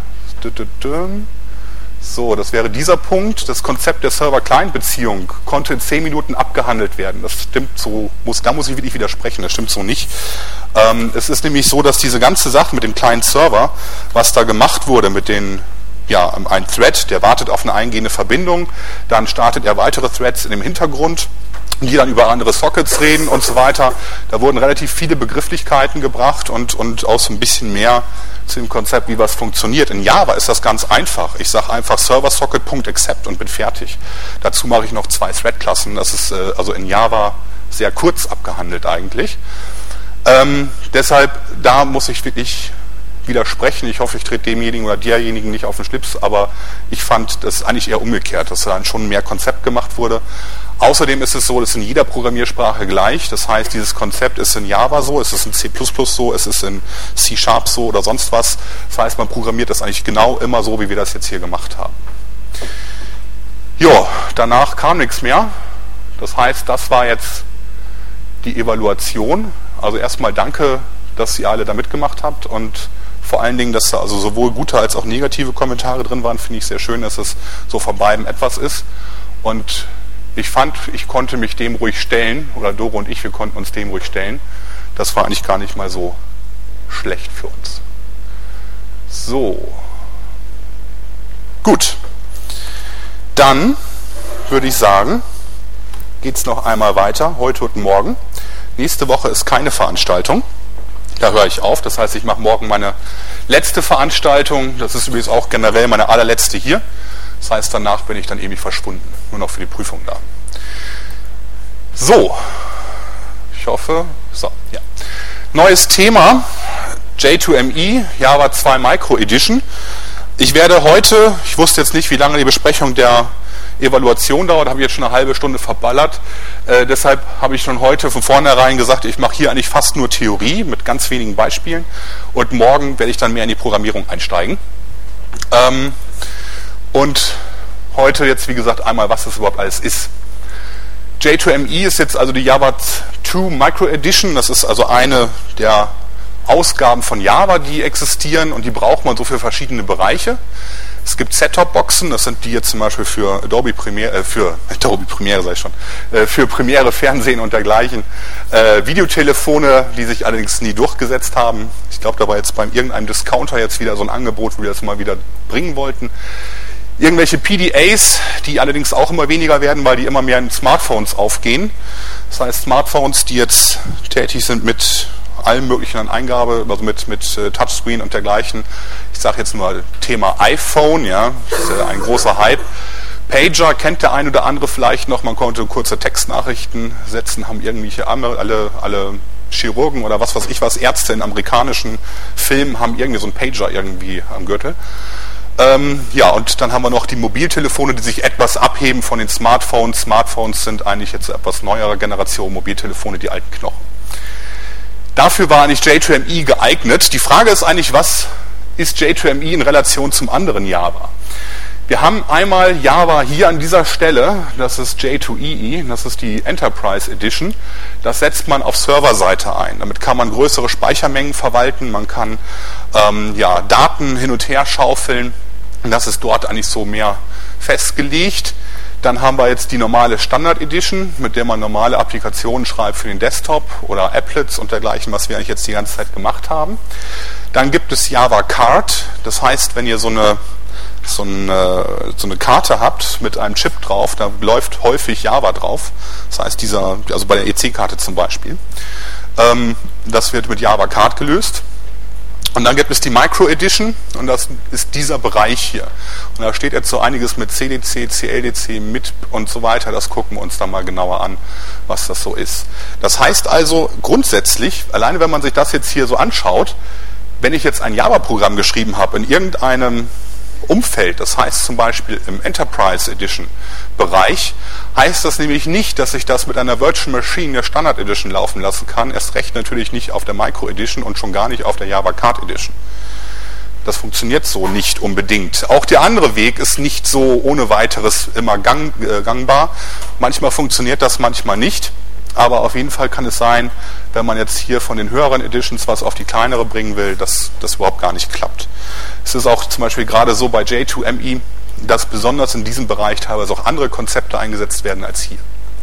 So, das wäre dieser Punkt. Das Konzept der Server-Client-Beziehung konnte in zehn Minuten abgehandelt werden. Das stimmt so, muss, da muss ich wirklich widersprechen, das stimmt so nicht. Ähm, es ist nämlich so, dass diese ganze Sache mit dem Client-Server, was da gemacht wurde mit den, ja, ein Thread, der wartet auf eine eingehende Verbindung, dann startet er weitere Threads in dem Hintergrund, die dann über andere Sockets reden und so weiter. Da wurden relativ viele Begrifflichkeiten gebracht und, und auch so ein bisschen mehr zu dem Konzept, wie was funktioniert. In Java ist das ganz einfach. Ich sage einfach serversocket.accept und bin fertig. Dazu mache ich noch zwei Thread-Klassen. Das ist äh, also in Java sehr kurz abgehandelt eigentlich. Ähm, deshalb, da muss ich wirklich widersprechen. Ich hoffe, ich trete demjenigen oder derjenigen nicht auf den Schlips, aber ich fand das eigentlich eher umgekehrt, dass dann schon mehr Konzept gemacht wurde. Außerdem ist es so, das ist in jeder Programmiersprache gleich. Das heißt, dieses Konzept ist in Java so, es ist in C plus plus so, es ist in C Sharp so oder sonst was. Das heißt, man programmiert das eigentlich genau immer so, wie wir das jetzt hier gemacht haben. Jo, danach kam nichts mehr. Das heißt, das war jetzt die Evaluation. Also erstmal danke, dass ihr alle da mitgemacht habt und vor allen Dingen, dass da also sowohl gute als auch negative Kommentare drin waren, finde ich sehr schön, dass es so von beidem etwas ist. Und ich fand, ich konnte mich dem ruhig stellen, oder Doro und ich, wir konnten uns dem ruhig stellen. Das war eigentlich gar nicht mal so schlecht für uns. So. Gut. Dann würde ich sagen, geht es noch einmal weiter, heute und morgen. Nächste Woche ist keine Veranstaltung. Da höre ich auf. Das heißt, ich mache morgen meine letzte Veranstaltung. Das ist übrigens auch generell meine allerletzte hier. Das heißt, danach bin ich dann ewig verschwunden. Nur noch für die Prüfung da. So. Ich hoffe. So, ja. Neues Thema. J zwei M E, Java zwei Micro Edition. Ich werde heute, ich wusste jetzt nicht, wie lange die Besprechung der Evaluation dauert, habe ich jetzt schon eine halbe Stunde verballert. Äh, deshalb habe ich schon heute von vornherein gesagt, ich mache hier eigentlich fast nur Theorie mit ganz wenigen Beispielen und morgen werde ich dann mehr in die Programmierung einsteigen. Ähm, und heute jetzt, wie gesagt, einmal, was das überhaupt alles ist. J zwei M E ist jetzt also die Java zwei Micro Edition, das ist also eine der Ausgaben von Java, die existieren und die braucht man so für verschiedene Bereiche. Es gibt Set-Top-Boxen, das sind die jetzt zum Beispiel für Adobe Premiere, äh, für Adobe Premiere sag ich schon, äh, für Premiere, Fernsehen und dergleichen. Äh, Videotelefone, die sich allerdings nie durchgesetzt haben. Ich glaube, da war jetzt beim irgendeinem Discounter jetzt wieder so ein Angebot, wo wir das mal wieder bringen wollten. Irgendwelche P D As, die allerdings auch immer weniger werden, weil die immer mehr in Smartphones aufgehen. Das heißt, Smartphones, die jetzt tätig sind mit allem möglichen an Eingabe, also mit, mit äh, Touchscreen und dergleichen. Ich sage jetzt nur Thema iPhone, ja, das ist äh, ein großer Hype. Pager kennt der ein oder andere vielleicht noch, man konnte kurze Textnachrichten setzen, haben irgendwelche andere, alle, alle Chirurgen oder was weiß ich was, Ärzte in amerikanischen Filmen haben irgendwie so einen Pager irgendwie am Gürtel. Ähm, ja, und dann haben wir noch die Mobiltelefone, die sich etwas abheben von den Smartphones. Smartphones sind eigentlich jetzt etwas neuere Generation, Mobiltelefone, die alten Knochen. Dafür war eigentlich J zwei M E geeignet. Die Frage ist eigentlich, was ist J zwei M E in Relation zum anderen Java? Wir haben einmal Java hier an dieser Stelle, das ist J zwei E E, das ist die Enterprise Edition. Das setzt man auf Serverseite ein. Damit kann man größere Speichermengen verwalten, man kann ähm, ja, Daten hin und her schaufeln. Und das ist dort eigentlich so mehr festgelegt. Dann haben wir jetzt die normale Standard Edition, mit der man normale Applikationen schreibt für den Desktop oder Applets und dergleichen, was wir eigentlich jetzt die ganze Zeit gemacht haben. Dann gibt es Java Card, das heißt, wenn ihr so eine, so eine, so eine Karte habt mit einem Chip drauf, da läuft häufig Java drauf. Das heißt, dieser, also bei der E C-Karte zum Beispiel. Ähm, das wird mit Java Card gelöst. Und dann gibt es die Micro Edition und das ist dieser Bereich hier. Und da steht jetzt so einiges mit C D C, C L D C, M I T und so weiter. Das gucken wir uns dann mal genauer an, was das so ist. Das heißt also grundsätzlich, alleine wenn man sich das jetzt hier so anschaut, wenn ich jetzt ein Java-Programm geschrieben habe in irgendeinem Umfeld, das heißt zum Beispiel im Enterprise Edition Bereich, heißt das nämlich nicht, dass ich das mit einer Virtual Machine der Standard Edition laufen lassen kann, erst recht natürlich nicht auf der Micro Edition und schon gar nicht auf der Java Card Edition. Das funktioniert so nicht unbedingt. Auch der andere Weg ist nicht so ohne weiteres immer gang, äh, gangbar. Manchmal funktioniert das, manchmal nicht. Aber auf jeden Fall kann es sein, wenn man jetzt hier von den höheren Editions was auf die kleinere bringen will, dass das überhaupt gar nicht klappt. Es ist auch zum Beispiel gerade so bei J zwei M E, dass besonders in diesem Bereich teilweise auch andere Konzepte eingesetzt werden als hier.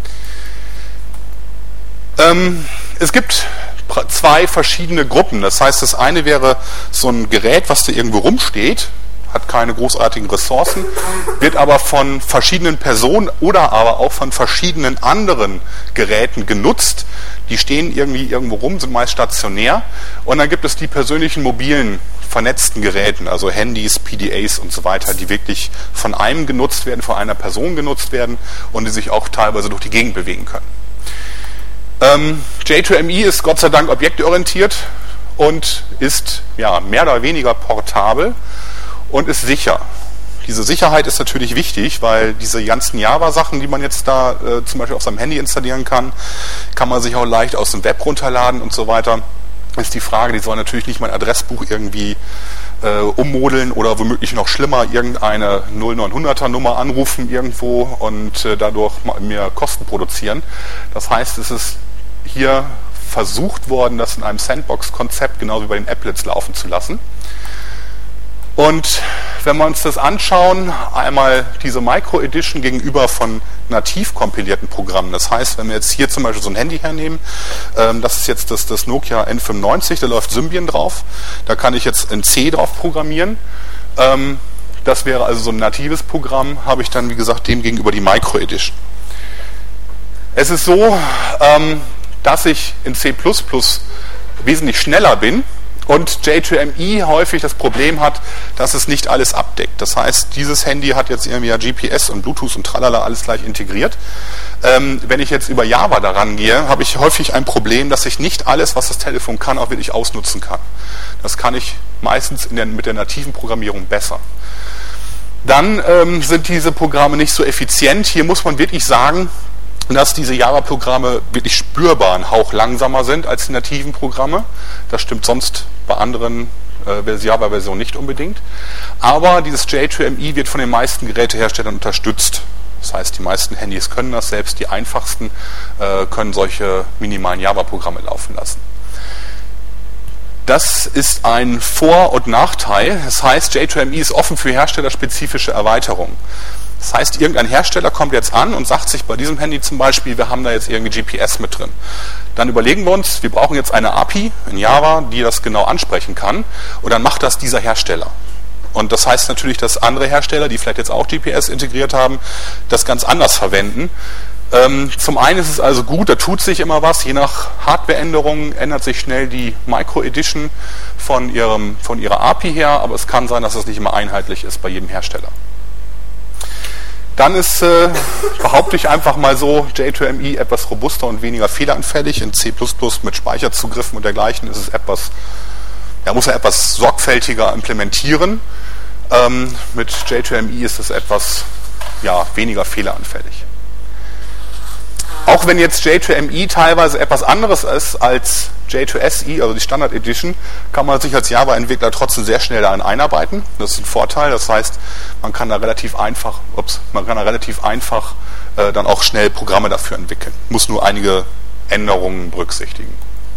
Ähm, es gibt zwei verschiedene Gruppen. Das heißt, das eine wäre so ein Gerät, was da irgendwo rumsteht, hat keine großartigen Ressourcen, wird aber von verschiedenen Personen oder aber auch von verschiedenen anderen Geräten genutzt. Die stehen irgendwie irgendwo rum, sind meist stationär. Und dann gibt es die persönlichen mobilen vernetzten Geräten, also Handys, P D As und so weiter, die wirklich von einem genutzt werden, von einer Person genutzt werden und die sich auch teilweise durch die Gegend bewegen können. Ähm, J zwei M E ist Gott sei Dank objektorientiert und ist ja, mehr oder weniger portabel und ist sicher. Diese Sicherheit ist natürlich wichtig, weil diese ganzen Java-Sachen, die man jetzt da äh, zum Beispiel auf seinem Handy installieren kann, kann man sich auch leicht aus dem Web runterladen und so weiter. Ist die Frage, die soll natürlich nicht mein Adressbuch irgendwie äh, ummodeln oder womöglich noch schlimmer irgendeine null neunhunderter Nummer anrufen irgendwo und äh, dadurch mehr Kosten produzieren. Das heißt, es ist hier versucht worden, das in einem Sandbox-Konzept genauso wie bei den Applets laufen zu lassen. Und wenn wir uns das anschauen, einmal diese Micro Edition gegenüber von nativ kompilierten Programmen. Das heißt, wenn wir jetzt hier zum Beispiel so ein Handy hernehmen, ähm, das ist jetzt das, das Nokia N fünfundneunzig, da läuft Symbian drauf, da kann ich jetzt in C drauf programmieren. Ähm, das wäre also so ein natives Programm, habe ich dann, wie gesagt, dem gegenüber die Micro Edition. Es ist so, ähm, dass ich in C plus plus wesentlich schneller bin und J zwei M E häufig das Problem hat, dass es nicht alles abdeckt. Das heißt, dieses Handy hat jetzt irgendwie ja G P S und Bluetooth und tralala alles gleich integriert. Ähm, wenn ich jetzt über Java daran gehe, habe ich häufig ein Problem, dass ich nicht alles, was das Telefon kann, auch wirklich ausnutzen kann. Das kann ich meistens in der, mit der nativen Programmierung besser. Dann ähm, sind diese Programme nicht so effizient. Hier muss man wirklich sagen, dass diese Java-Programme wirklich spürbar einen Hauch langsamer sind als die nativen Programme. Das stimmt sonst bei anderen äh, Java-Versionen nicht unbedingt. Aber dieses J zwei M E wird von den meisten Geräteherstellern unterstützt. Das heißt, die meisten Handys können das, selbst die einfachsten äh, können solche minimalen Java-Programme laufen lassen. Das ist ein Vor- und Nachteil. Das heißt, J zwei M E ist offen für herstellerspezifische Erweiterungen. Das heißt, irgendein Hersteller kommt jetzt an und sagt sich bei diesem Handy zum Beispiel, wir haben da jetzt irgendwie G P S mit drin. Dann überlegen wir uns, wir brauchen jetzt eine A P I in Java, die das genau ansprechen kann, und dann macht das dieser Hersteller. Und das heißt natürlich, dass andere Hersteller, die vielleicht jetzt auch G P S integriert haben, das ganz anders verwenden. Ähm, zum einen ist es also gut, da tut sich immer was, je nach Hardwareänderungen ändert sich schnell die Micro Edition von, ihrem, von ihrer A P I her, aber es kann sein, dass es nicht immer einheitlich ist bei jedem Hersteller. Dann ist, äh, behaupte ich einfach mal so, J zwei M E etwas robuster und weniger fehleranfällig. In C plus plus mit Speicherzugriffen und dergleichen ist es etwas, ja, muss er etwas sorgfältiger implementieren. Ähm, mit J zwei M E ist es etwas, ja, weniger fehleranfällig. Auch wenn jetzt J zwei M E teilweise etwas anderes ist als J zwei S E, also die Standard Edition, kann man sich als Java-Entwickler trotzdem sehr schnell darin einarbeiten. Das ist ein Vorteil. Das heißt, man kann da relativ einfach, ups, man kann da relativ einfach äh, dann auch schnell Programme dafür entwickeln. Muss nur einige Änderungen berücksichtigen.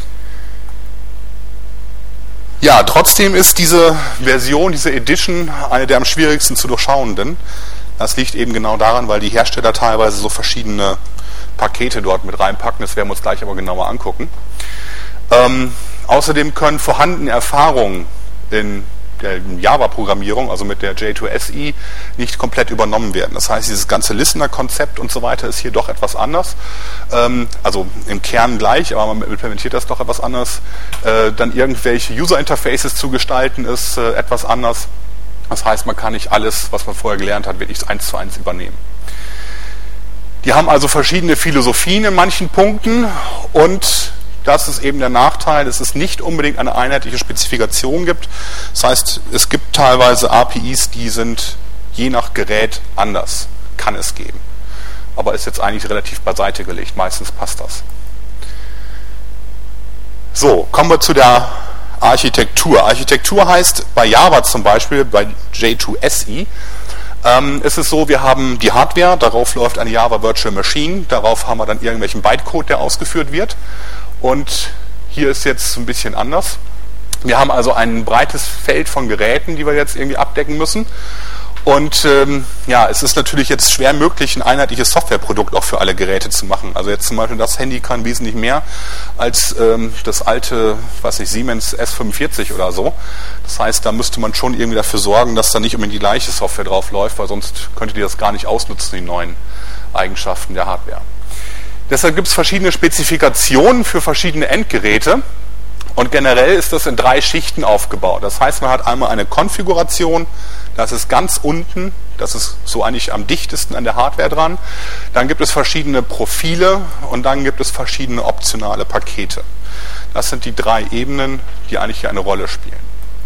Ja, trotzdem ist diese Version, diese Edition, eine der am schwierigsten zu durchschauenden. Das liegt eben genau daran, weil die Hersteller teilweise so verschiedene Pakete dort mit reinpacken. Das werden wir uns gleich aber genauer angucken. Ähm, außerdem können vorhandene Erfahrungen in der Java-Programmierung, also mit der J zwei S E, nicht komplett übernommen werden. Das heißt, dieses ganze Listener-Konzept und so weiter ist hier doch etwas anders. Ähm, also im Kern gleich, aber man implementiert das doch etwas anders. Äh, dann irgendwelche User-Interfaces zu gestalten ist äh, etwas anders. Das heißt, man kann nicht alles, was man vorher gelernt hat, wirklich eins zu eins übernehmen. Die haben also verschiedene Philosophien in manchen Punkten und das ist eben der Nachteil, dass es nicht unbedingt eine einheitliche Spezifikation gibt. Das heißt, es gibt teilweise A P Is, die sind je nach Gerät anders. Kann es geben. Aber ist jetzt eigentlich relativ beiseite gelegt. Meistens passt das. So, kommen wir zu der Architektur. Architektur heißt bei Java zum Beispiel, bei J zwei S E, ähm, ist es so, wir haben die Hardware, darauf läuft eine Java Virtual Machine, darauf haben wir dann irgendwelchen Bytecode, der ausgeführt wird. Und hier ist jetzt ein bisschen anders. Wir haben also ein breites Feld von Geräten, die wir jetzt irgendwie abdecken müssen. Und ähm, ja, es ist natürlich jetzt schwer möglich, ein einheitliches Softwareprodukt auch für alle Geräte zu machen. Also jetzt zum Beispiel das Handy kann wesentlich mehr als ähm, das alte, weiß ich, Siemens S fünfundvierzig oder so. Das heißt, da müsste man schon irgendwie dafür sorgen, dass da nicht unbedingt die gleiche Software drauf läuft, weil sonst könntet ihr das gar nicht ausnutzen, die neuen Eigenschaften der Hardware. Deshalb gibt es verschiedene Spezifikationen für verschiedene Endgeräte. Und generell ist das in drei Schichten aufgebaut. Das heißt, man hat einmal eine Konfiguration, das ist ganz unten, das ist so eigentlich am dichtesten an der Hardware dran. Dann gibt es verschiedene Profile und dann gibt es verschiedene optionale Pakete. Das sind die drei Ebenen, die eigentlich hier eine Rolle spielen.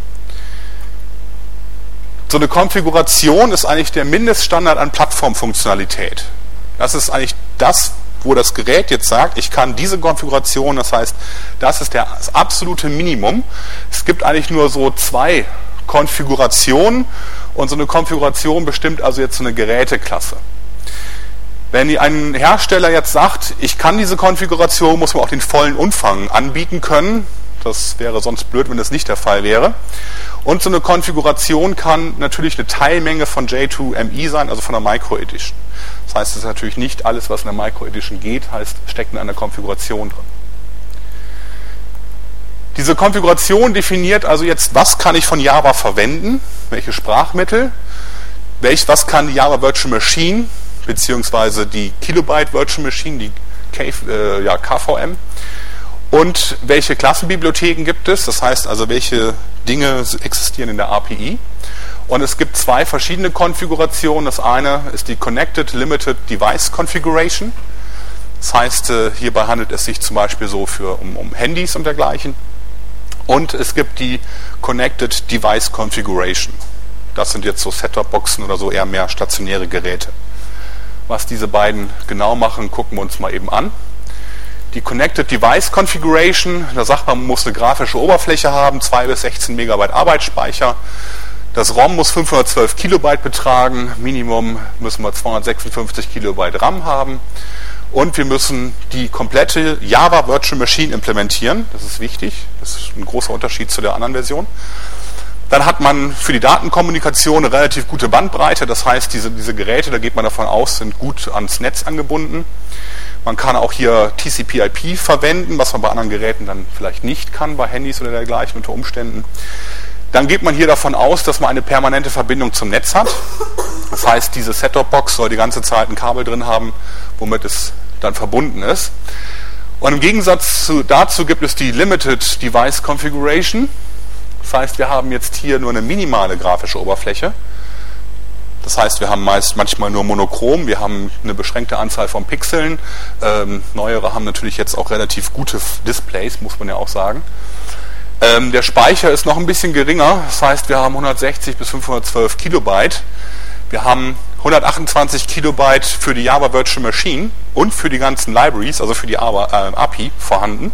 So eine Konfiguration ist eigentlich der Mindeststandard an Plattformfunktionalität. Das ist eigentlich das, wo das Gerät jetzt sagt, ich kann diese Konfiguration, das heißt, das ist der, das absolute Minimum. Es gibt eigentlich nur so zwei Konfigurationen und so eine Konfiguration bestimmt also jetzt so eine Geräteklasse. Wenn ein Hersteller jetzt sagt, ich kann diese Konfiguration, muss man auch den vollen Umfang anbieten können. Das wäre sonst blöd, wenn das nicht der Fall wäre. Und so eine Konfiguration kann natürlich eine Teilmenge von J zwei M E sein, also von der Micro Edition. Das heißt, es ist natürlich nicht alles, was in der Micro Edition geht, heißt, steckt in einer Konfiguration drin. Diese Konfiguration definiert also jetzt, was kann ich von Java verwenden, welche Sprachmittel, welch, was kann die Java Virtual Machine, beziehungsweise die Kilobyte Virtual Machine, die K, äh, ja, K V M, und welche Klassenbibliotheken gibt es, das heißt also, welche Dinge existieren in der A P I. Und es gibt zwei verschiedene Konfigurationen. Das eine ist die Connected Limited Device Configuration. Das heißt, hierbei handelt es sich zum Beispiel so für, um, um Handys und dergleichen. Und es gibt die Connected Device Configuration. Das sind jetzt so Set-Top-Boxen oder so eher mehr stationäre Geräte. Was diese beiden genau machen, gucken wir uns mal eben an. Die Connected Device Configuration, da sagt man, man muss eine grafische Oberfläche haben, zwei bis sechzehn Megabyte Arbeitsspeicher. Das ROM muss fünfhundertzwölf Kilobyte betragen, Minimum müssen wir zweihundertsechsundfünfzig Kilobyte RAM haben. Und wir müssen die komplette Java Virtual Machine implementieren, das ist wichtig, das ist ein großer Unterschied zu der anderen Version. Dann hat man für die Datenkommunikation eine relativ gute Bandbreite, das heißt, diese, diese Geräte, da geht man davon aus, sind gut ans Netz angebunden. Man kann auch hier T C P I P verwenden, was man bei anderen Geräten dann vielleicht nicht kann, bei Handys oder dergleichen unter Umständen. Dann geht man hier davon aus, dass man eine permanente Verbindung zum Netz hat. Das heißt, diese Set-Top-Box soll die ganze Zeit ein Kabel drin haben, womit es dann verbunden ist. Und im Gegensatz zu, dazu gibt es die Limited Device Configuration. Das heißt, wir haben jetzt hier nur eine minimale grafische Oberfläche. Das heißt, wir haben meist manchmal nur monochrom, wir haben eine beschränkte Anzahl von Pixeln. Ähm, neuere haben natürlich jetzt auch relativ gute Displays, muss man ja auch sagen. Ähm, der Speicher ist noch ein bisschen geringer, das heißt, wir haben hundertsechzig bis fünfhundertzwölf Kilobyte. Wir haben hundertachtundzwanzig Kilobyte für die Java Virtual Machine und für die ganzen Libraries, also für die A P I vorhanden.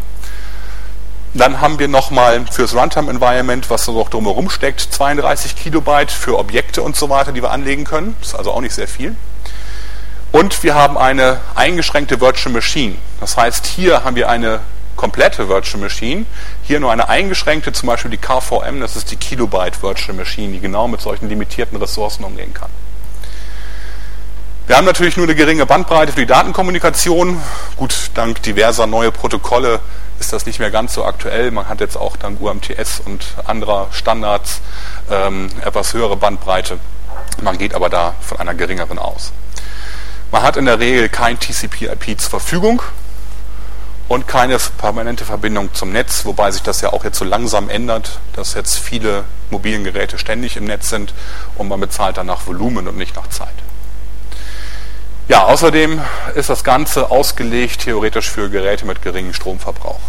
Dann haben wir nochmal fürs Runtime Environment, was so noch drumherum steckt, zweiunddreißig Kilobyte für Objekte und so weiter, die wir anlegen können. Das ist also auch nicht sehr viel. Und wir haben eine eingeschränkte Virtual Machine. Das heißt, hier haben wir eine komplette Virtual Machine, hier nur eine eingeschränkte, zum Beispiel die K V M, das ist die Kilobyte Virtual Machine, die genau mit solchen limitierten Ressourcen umgehen kann. Wir haben natürlich nur eine geringe Bandbreite für die Datenkommunikation. Gut, dank diverser neue Protokolle ist das nicht mehr ganz so aktuell. Man hat jetzt auch dank U M T S und anderer Standards ähm, etwas höhere Bandbreite. Man geht aber da von einer geringeren aus. Man hat in der Regel kein T C P I P zur Verfügung und keine permanente Verbindung zum Netz, wobei sich das ja auch jetzt so langsam ändert, dass jetzt viele mobilen Geräte ständig im Netz sind und man bezahlt dann nach Volumen und nicht nach Zeit. Ja, außerdem ist das Ganze ausgelegt theoretisch für Geräte mit geringem Stromverbrauch.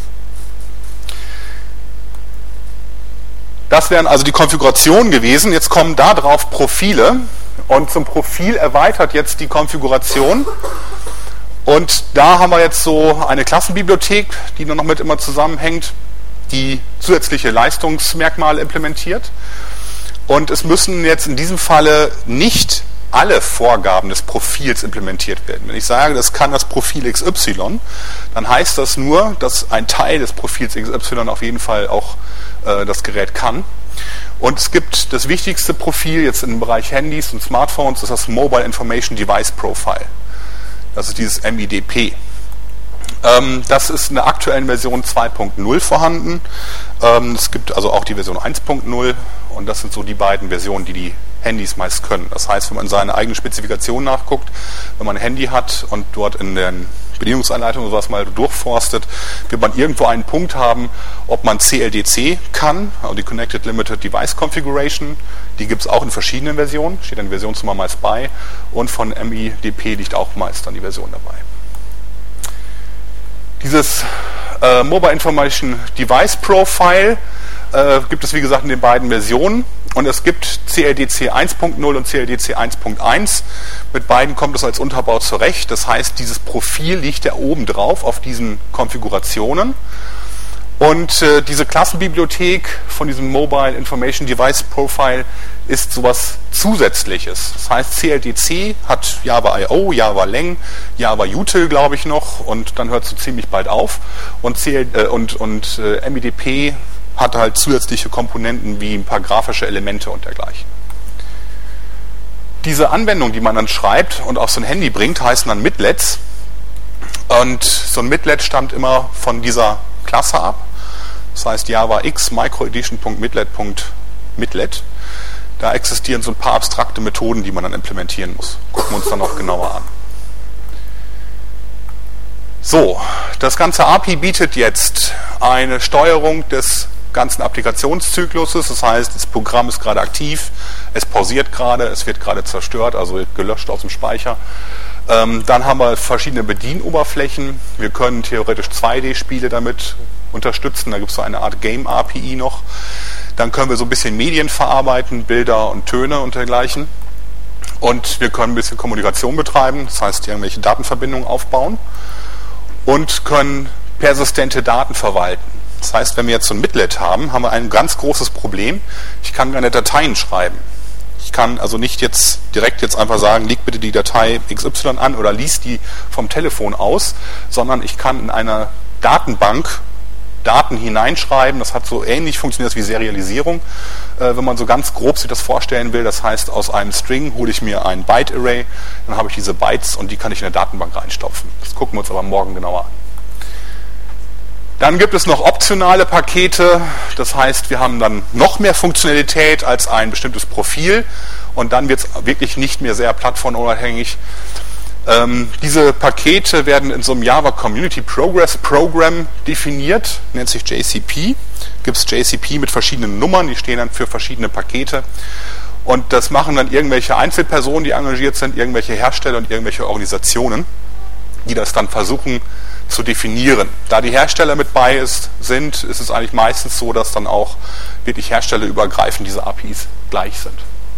Das wären also die Konfigurationen gewesen. Jetzt kommen da drauf Profile und zum Profil erweitert jetzt die Konfiguration. Und da haben wir jetzt so eine Klassenbibliothek, die noch mit immer zusammenhängt, die zusätzliche Leistungsmerkmale implementiert. Und es müssen jetzt in diesem Falle nicht alle Vorgaben des Profils implementiert werden. Wenn ich sage, das kann das Profil X Y, dann heißt das nur, dass ein Teil des Profils X Y auf jeden Fall auch äh, das Gerät kann. Und es gibt das wichtigste Profil jetzt im Bereich Handys und Smartphones, das ist das Mobile Information Device Profile. Das ist dieses M I D P. Ähm, das ist in der aktuellen Version zwei Punkt null vorhanden. Ähm, es gibt also auch die Version eins Punkt null und das sind so die beiden Versionen, die die Handys meist können. Das heißt, wenn man seine eigene Spezifikation nachguckt, wenn man ein Handy hat und dort in den Bedienungsanleitungen oder sowas mal durchforstet, wird man irgendwo einen Punkt haben, ob man C L D C kann, also die Connected Limited Device Configuration. Die gibt es auch in verschiedenen Versionen, steht eine Versionsnummer meist bei, und von M I D P liegt auch meist dann die Version dabei. Dieses äh, Mobile Information Device Profile äh, gibt es wie gesagt in den beiden Versionen. Und es gibt C L D C eins Punkt null und C L D C eins Punkt eins. Mit beiden kommt es als Unterbau zurecht. Das heißt, dieses Profil liegt ja oben drauf auf diesen Konfigurationen. Und äh, diese Klassenbibliothek von diesem Mobile Information Device Profile ist sowas Zusätzliches. Das heißt, C L D C hat Java I O, Java Lang, Java Util, glaube ich noch, und dann hört es so ziemlich bald auf. Und, C L, äh, und, und äh, M I D P hat halt zusätzliche Komponenten wie ein paar grafische Elemente und dergleichen. Diese Anwendung, die man dann schreibt und auf so ein Handy bringt, heißen dann Midlets. Und so ein Midlet stammt immer von dieser Klasse ab. Das heißt Java X microedition.midlet.midlet. Da existieren so ein paar abstrakte Methoden, die man dann implementieren muss. Gucken wir uns dann noch genauer an. So, das ganze A P I bietet jetzt eine Steuerung des ganzen Applikationszykluses. Das heißt, das Programm ist gerade aktiv, es pausiert gerade, es wird gerade zerstört, also wird gelöscht aus dem Speicher. Ähm, dann haben wir verschiedene Bedienoberflächen. Wir können theoretisch zwei D-Spiele damit unterstützen. Da gibt es so eine Art Game-A P I noch. Dann können wir so ein bisschen Medien verarbeiten, Bilder und Töne und dergleichen. Und wir können ein bisschen Kommunikation betreiben, das heißt irgendwelche Datenverbindungen aufbauen. Und können persistente Daten verwalten. Das heißt, wenn wir jetzt so ein Midlet haben, haben wir ein ganz großes Problem. Ich kann keine Dateien schreiben. Ich kann also nicht jetzt direkt jetzt einfach sagen, leg bitte die Datei X Y an oder lies die vom Telefon aus, sondern ich kann in einer Datenbank Daten hineinschreiben. Das hat so ähnlich funktioniert wie Serialisierung, äh, wenn man so ganz grob sich das vorstellen will. Das heißt, aus einem String hole ich mir ein Byte-Array, dann habe ich diese Bytes und die kann ich in eine Datenbank reinstopfen. Das gucken wir uns aber morgen genauer an. Dann gibt es noch optionale Pakete, das heißt, wir haben dann noch mehr Funktionalität als ein bestimmtes Profil und dann wird es wirklich nicht mehr sehr plattformunabhängig. Ähm, diese Pakete werden in so einem Java Community Progress Program definiert, nennt sich J C P. Gibt es J C P mit verschiedenen Nummern, die stehen dann für verschiedene Pakete. Und das machen dann irgendwelche Einzelpersonen, die engagiert sind, irgendwelche Hersteller und irgendwelche Organisationen, die das dann versuchen zu definieren. Da die Hersteller mit bei ist, sind, ist es eigentlich meistens so, dass dann auch wirklich herstellerübergreifend diese A P Is gleich sind.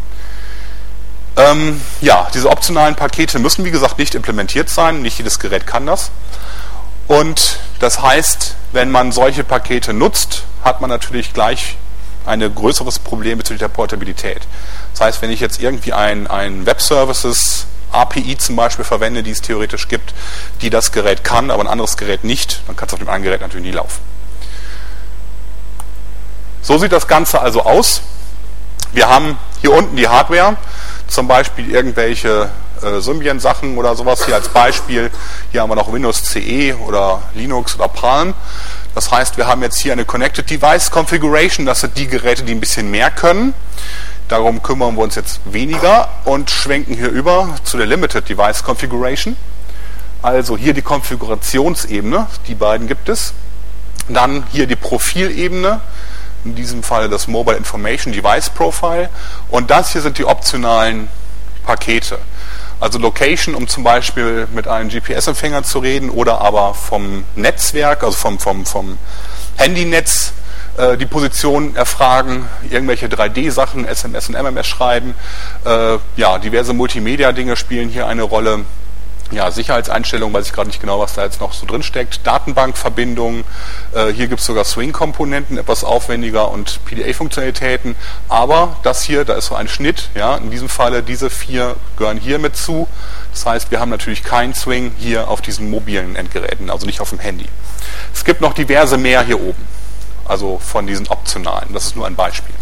Ähm, ja, diese optionalen Pakete müssen wie gesagt nicht implementiert sein, nicht jedes Gerät kann das. Und das heißt, wenn man solche Pakete nutzt, hat man natürlich gleich ein größeres Problem bezüglich der Portabilität. Das heißt, wenn ich jetzt irgendwie ein, ein Web-Services A P I zum Beispiel verwende, die es theoretisch gibt, die das Gerät kann, aber ein anderes Gerät nicht, dann kann es auf dem anderen Gerät natürlich nie laufen. So sieht das Ganze also aus. Wir haben hier unten die Hardware, zum Beispiel irgendwelche äh, Symbian-Sachen oder sowas hier als Beispiel. Hier haben wir noch Windows C E oder Linux oder Palm. Das heißt, wir haben jetzt hier eine Connected Device Configuration, das sind die Geräte, die ein bisschen mehr können. Darum kümmern wir uns jetzt weniger und schwenken hier über zu der Limited Device Configuration. Also hier die Konfigurationsebene, die beiden gibt es. Dann hier die Profilebene, in diesem Fall das Mobile Information Device Profile. Und das hier sind die optionalen Pakete. Also Location, um zum Beispiel mit einem G P S-Empfänger zu reden oder aber vom Netzwerk, also vom, vom, vom Handynetz, die Position erfragen, irgendwelche drei D-Sachen, S M S und M M S schreiben, äh, ja, diverse Multimedia-Dinge spielen hier eine Rolle, ja, Sicherheitseinstellungen, weiß ich gerade nicht genau, was da jetzt noch so drin steckt, Datenbankverbindungen, äh, hier gibt es sogar Swing-Komponenten, etwas aufwendiger und P D A-Funktionalitäten, aber das hier, da ist so ein Schnitt, ja, in diesem Falle, diese vier gehören hier mit zu, das heißt, wir haben natürlich keinen Swing hier auf diesen mobilen Endgeräten, also nicht auf dem Handy. Es gibt noch diverse mehr hier oben. Also von diesen optionalen. Das ist nur ein Beispiel.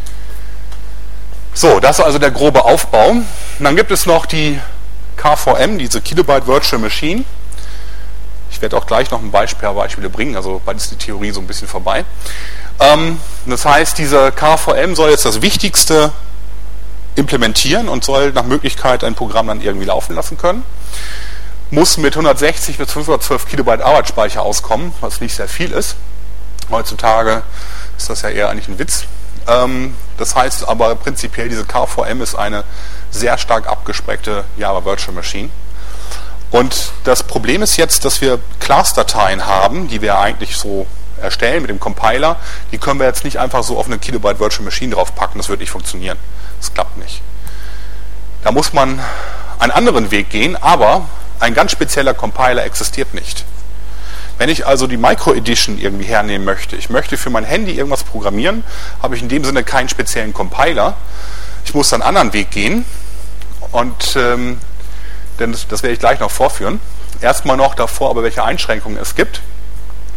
So, das ist also der grobe Aufbau. Und dann gibt es noch die K V M, diese Kilobyte Virtual Machine. Ich werde auch gleich noch ein Beispiel, Beispiele bringen, also bald ist die Theorie so ein bisschen vorbei. Ähm, das heißt, diese K V M soll jetzt das Wichtigste implementieren und soll nach Möglichkeit ein Programm dann irgendwie laufen lassen können. Muss mit hundertsechzig bis fünfhundertzwölf Kilobyte Arbeitsspeicher auskommen, was nicht sehr viel ist. Heutzutage ist das ja eher eigentlich ein Witz. Ähm, das heißt aber prinzipiell, diese K V M ist eine sehr stark abgespeckte Java Virtual Machine. Und das Problem ist jetzt, dass wir Class-Dateien haben, die wir eigentlich so erstellen mit dem Compiler. Die können wir jetzt nicht einfach so auf eine Kilobyte Virtual Machine draufpacken, das wird nicht funktionieren. Das klappt nicht. Da muss man einen anderen Weg gehen, aber ein ganz spezieller Compiler existiert nicht. Wenn ich also die Micro-Edition irgendwie hernehmen möchte, ich möchte für mein Handy irgendwas programmieren, habe ich in dem Sinne keinen speziellen Compiler. Ich muss dann einen anderen Weg gehen und ähm, denn das, das werde ich gleich noch vorführen. Erstmal noch davor, aber welche Einschränkungen es gibt.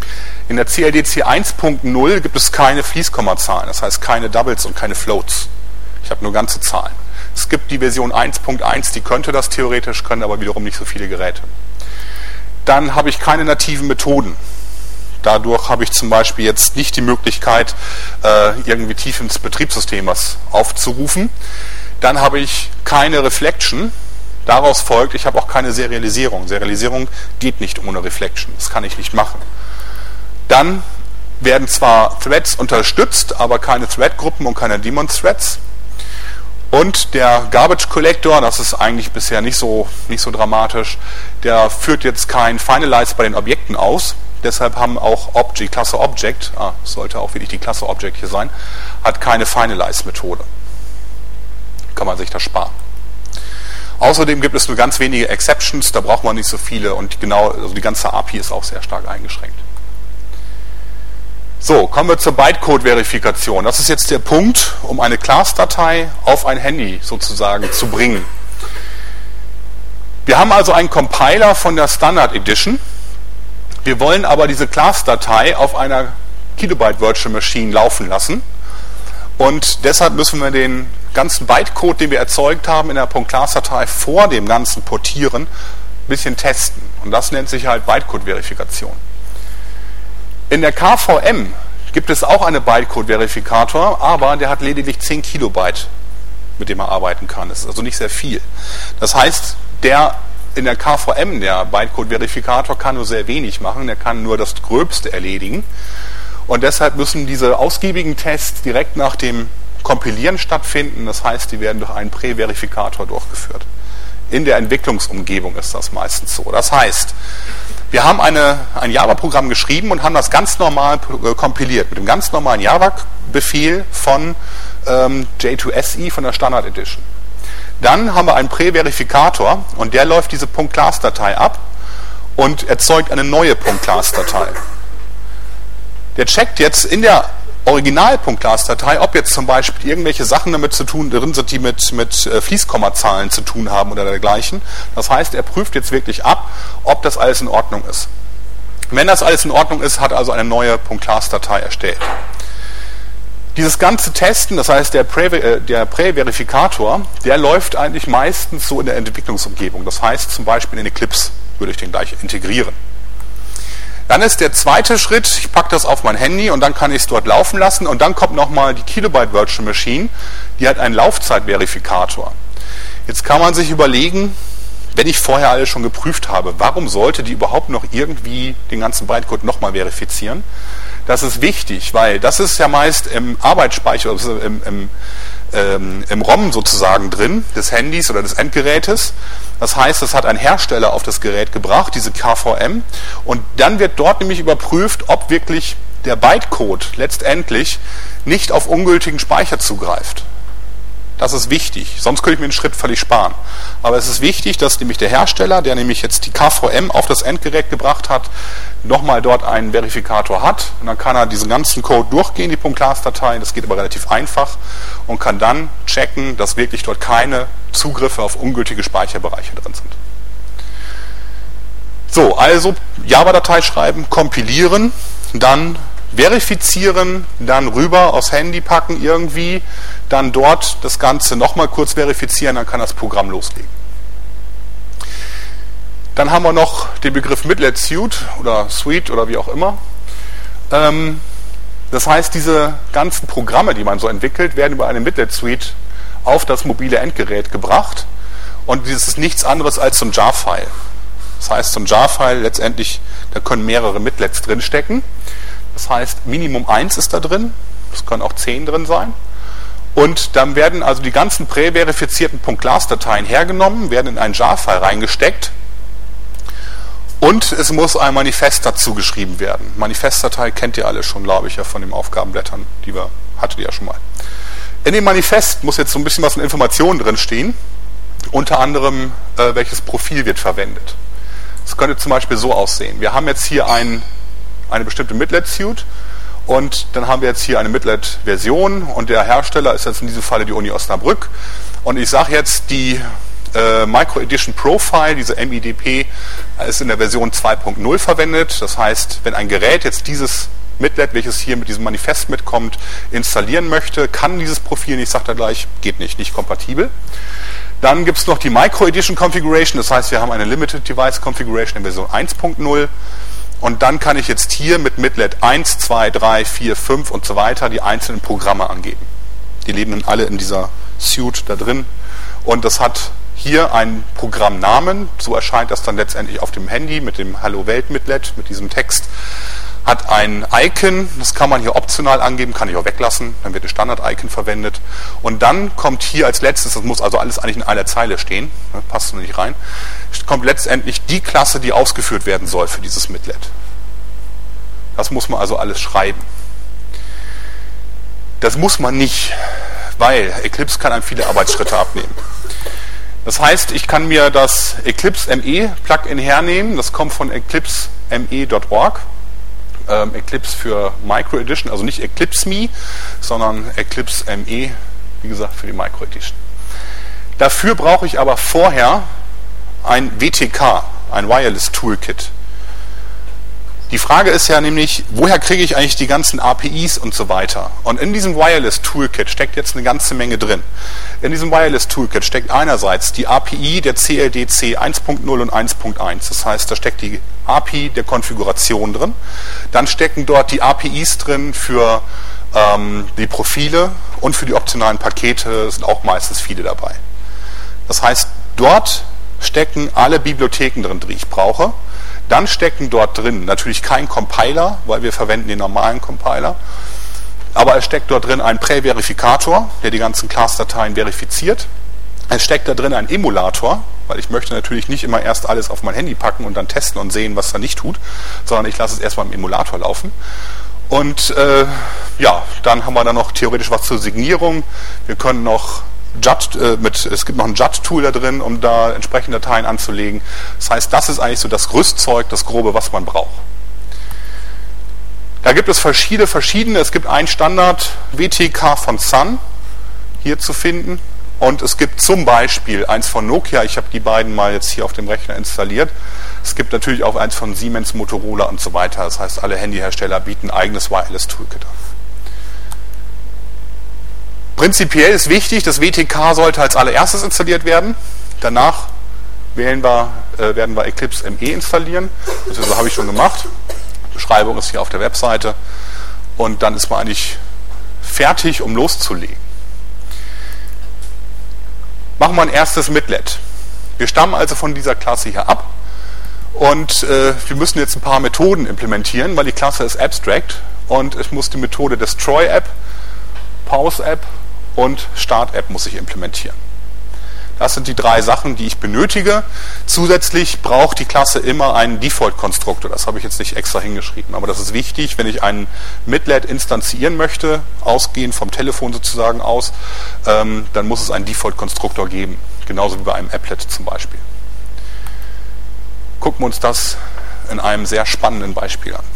In der C L D C eins Punkt null gibt es keine Fließkommazahlen, das heißt keine Doubles und keine Floats. Ich habe nur ganze Zahlen. Es gibt die Version eins Punkt eins, die könnte das theoretisch, können aber wiederum nicht so viele Geräte. Dann habe ich keine nativen Methoden. Dadurch habe ich zum Beispiel jetzt nicht die Möglichkeit, äh, irgendwie tief ins Betriebssystem was aufzurufen. Dann habe ich keine Reflection. Daraus folgt, ich habe auch keine Serialisierung. Serialisierung geht nicht ohne Reflection. Das kann ich nicht machen. Dann werden zwar Threads unterstützt, aber keine Thread-Gruppen und keine Daemon-Threads. Und der Garbage Collector, das ist eigentlich bisher nicht so, nicht so dramatisch, der führt jetzt kein Finalize bei den Objekten aus. Deshalb haben auch Ob- die Klasse Object, ah, sollte auch wirklich die Klasse Object hier sein, hat keine Finalize-Methode. Kann man sich das sparen. Außerdem gibt es nur ganz wenige Exceptions, da braucht man nicht so viele und genau, also die ganze A P I ist auch sehr stark eingeschränkt. So, kommen wir zur Bytecode-Verifikation. Das ist jetzt der Punkt, um eine Class-Datei auf ein Handy sozusagen zu bringen. Wir haben also einen Compiler von der Standard Edition. Wir wollen aber diese Class-Datei auf einer Kilobyte Virtual Machine laufen lassen. Und deshalb müssen wir den ganzen Bytecode, den wir erzeugt haben in der .class-Datei vor dem ganzen Portieren, ein bisschen testen. Und das nennt sich halt Bytecode-Verifikation. In der K V M gibt es auch einen Bytecode-Verifikator, aber der hat lediglich zehn Kilobyte, mit dem er arbeiten kann. Das ist also nicht sehr viel. Das heißt, der in der K V M, der Bytecode-Verifikator, kann nur sehr wenig machen, der kann nur das Gröbste erledigen. Und deshalb müssen diese ausgiebigen Tests direkt nach dem Kompilieren stattfinden. Das heißt, die werden durch einen Prä-Verifikator durchgeführt. In der Entwicklungsumgebung ist das meistens so. Das heißt, wir haben eine, ein Java-Programm geschrieben und haben das ganz normal äh, kompiliert, mit dem ganz normalen Java-Befehl von ähm, J zwei S E von der Standard Edition. Dann haben wir einen Prä-Verifikator und der läuft diese .class-Datei ab und erzeugt eine neue .class-Datei. Der checkt jetzt in der Original.class-Datei, ob jetzt zum Beispiel irgendwelche Sachen damit zu tun drin sind, die mit, mit äh, Fließkommazahlen zu tun haben oder dergleichen. Das heißt, er prüft jetzt wirklich ab, ob das alles in Ordnung ist. Wenn das alles in Ordnung ist, hat er also eine neue .class-Datei erstellt. Dieses ganze Testen, das heißt der Prä, äh, der Prä-Verifikator, der läuft eigentlich meistens so in der Entwicklungsumgebung. Das heißt zum Beispiel in Eclipse würde ich den gleich integrieren. Dann ist der zweite Schritt, ich packe das auf mein Handy und dann kann ich es dort laufen lassen und dann kommt nochmal die Kilobyte Virtual Machine, die hat einen Laufzeitverifikator. Jetzt kann man sich überlegen, wenn ich vorher alles schon geprüft habe, warum sollte die überhaupt noch irgendwie den ganzen Bytecode nochmal verifizieren? Das ist wichtig, weil das ist ja meist im Arbeitsspeicher, also im, im, ähm, im ROM sozusagen drin, des Handys oder des Endgerätes. Das heißt, es hat ein Hersteller auf das Gerät gebracht, diese K V M, und dann wird dort nämlich überprüft, ob wirklich der Bytecode letztendlich nicht auf ungültigen Speicher zugreift. Das ist wichtig, sonst könnte ich mir den Schritt völlig sparen. Aber es ist wichtig, dass nämlich der Hersteller, der nämlich jetzt die K V M auf das Endgerät gebracht hat, nochmal dort einen Verifikator hat. Und dann kann er diesen ganzen Code durchgehen, die .class-Datei, das geht aber relativ einfach, und kann dann checken, dass wirklich dort keine Zugriffe auf ungültige Speicherbereiche drin sind. So, also Java-Datei schreiben, kompilieren, dann verifizieren, dann rüber aufs Handy packen irgendwie, dann dort das Ganze nochmal kurz verifizieren, dann kann das Programm loslegen. Dann haben wir noch den Begriff Midlet Suite oder Suite oder wie auch immer. Ähm, das heißt, diese ganzen Programme, die man so entwickelt, werden über eine Midlet Suite auf das mobile Endgerät gebracht und dieses ist nichts anderes als so ein Jar-File. Das heißt, so ein Jar-File letztendlich, da können mehrere Midlets drinstecken. Das heißt, Minimum eins ist da drin, es können auch zehn drin sein. Und dann werden also die ganzen prä-verifizierten .class-Dateien hergenommen, werden in einen Jar-File reingesteckt und es muss ein Manifest dazu geschrieben werden. Manifestdatei kennt ihr alle schon, glaube ich, ja von den Aufgabenblättern, die wir hattet ihr ja schon mal. In dem Manifest muss jetzt so ein bisschen was an Informationen drin stehen, unter anderem äh, welches Profil wird verwendet. Das könnte zum Beispiel so aussehen. Wir haben jetzt hier ein, eine bestimmte Midlet-Suite und dann haben wir jetzt hier eine Midlet-Version und der Hersteller ist jetzt in diesem Falle die Uni Osnabrück und ich sage jetzt, die äh, Micro Edition Profile, diese M I D P ist in der Version zwei Punkt null verwendet. Das heißt, wenn ein Gerät jetzt dieses Midlet, welches hier mit diesem Manifest mitkommt, installieren möchte, kann dieses Profil nicht, sagt er gleich, geht nicht, nicht kompatibel. Dann gibt es noch die Micro Edition Configuration, das heißt, wir haben eine Limited Device Configuration in Version eins Punkt null. Und dann kann ich jetzt hier mit Midlet eins, zwei, drei, vier, fünf und so weiter die einzelnen Programme angeben. Die leben dann alle in dieser Suite da drin. Und das hat hier einen Programmnamen, so erscheint das dann letztendlich auf dem Handy mit dem Hallo Welt Midlet, mit diesem Text. Hat ein Icon, das kann man hier optional angeben, kann ich auch weglassen, dann wird ein Standard-Icon verwendet. Und dann kommt hier als letztes, das muss also alles eigentlich in einer Zeile stehen, ne, passt nur nicht rein, kommt letztendlich die Klasse, die ausgeführt werden soll für dieses Midlet. Das muss man also alles schreiben. Das muss man nicht, weil Eclipse kann einem viele Arbeitsschritte abnehmen. Das heißt, ich kann mir das Eclipse M E Plugin hernehmen, das kommt von eclipse m e punkt org. Ähm, Eclipse für Micro Edition, also nicht Eclipse Me, sondern Eclipse M E, wie gesagt, für die Micro Edition. Dafür brauche ich aber vorher ein W T K, ein Wireless Toolkit. Die Frage ist ja nämlich, woher kriege ich eigentlich die ganzen A P Is und so weiter? Und in diesem Wireless Toolkit steckt jetzt eine ganze Menge drin. In diesem Wireless Toolkit steckt einerseits die A P I der C L D C eins Punkt null und eins Punkt eins. Das heißt, da steckt die A P I der Konfiguration drin. Dann stecken dort die A P Is drin für ähm, die Profile und für die optionalen Pakete, sind auch meistens viele dabei. Das heißt, dort stecken alle Bibliotheken drin, die ich brauche. Dann stecken dort drin natürlich kein Compiler, weil wir verwenden den normalen Compiler. Aber es steckt dort drin ein Präverifikator, der die ganzen Class-Dateien verifiziert. Es steckt da drin ein Emulator, weil ich möchte natürlich nicht immer erst alles auf mein Handy packen und dann testen und sehen, was er nicht tut, sondern ich lasse es erstmal im Emulator laufen. Und äh, ja, dann haben wir dann noch theoretisch was zur Signierung. Wir können noch J U D, äh, mit, es gibt noch ein J U D-Tool da drin, um da entsprechende Dateien anzulegen. Das heißt, das ist eigentlich so das Rüstzeug, das Grobe, was man braucht. Da gibt es verschiedene, verschiedene. Es gibt einen Standard W T K von Sun hier zu finden. Und es gibt zum Beispiel eins von Nokia, ich habe die beiden mal jetzt hier auf dem Rechner installiert. Es gibt natürlich auch eins von Siemens, Motorola und so weiter. Das heißt, alle Handyhersteller bieten ein eigenes Wireless Toolkit an. Prinzipiell ist wichtig, das W T K sollte als allererstes installiert werden. Danach wählen wir, äh, werden wir Eclipse M E installieren. Das also, habe ich schon gemacht. Die Beschreibung ist hier auf der Webseite. Und dann ist man eigentlich fertig, um loszulegen. Machen wir ein erstes Midlet. Wir stammen also von dieser Klasse hier ab. Und äh, wir müssen jetzt ein paar Methoden implementieren, weil die Klasse ist abstract. Und ich muss die Methode Destroy-App, Pause-App und Start-App muss ich implementieren. Das sind die drei Sachen, die ich benötige. Zusätzlich braucht die Klasse immer einen Default-Konstruktor. Das habe ich jetzt nicht extra hingeschrieben. Aber das ist wichtig, wenn ich einen Midlet instanzieren möchte, ausgehend vom Telefon sozusagen aus, ähm, dann muss es einen Default-Konstruktor geben. Genauso wie bei einem Applet zum Beispiel. Gucken wir uns das in einem sehr spannenden Beispiel an.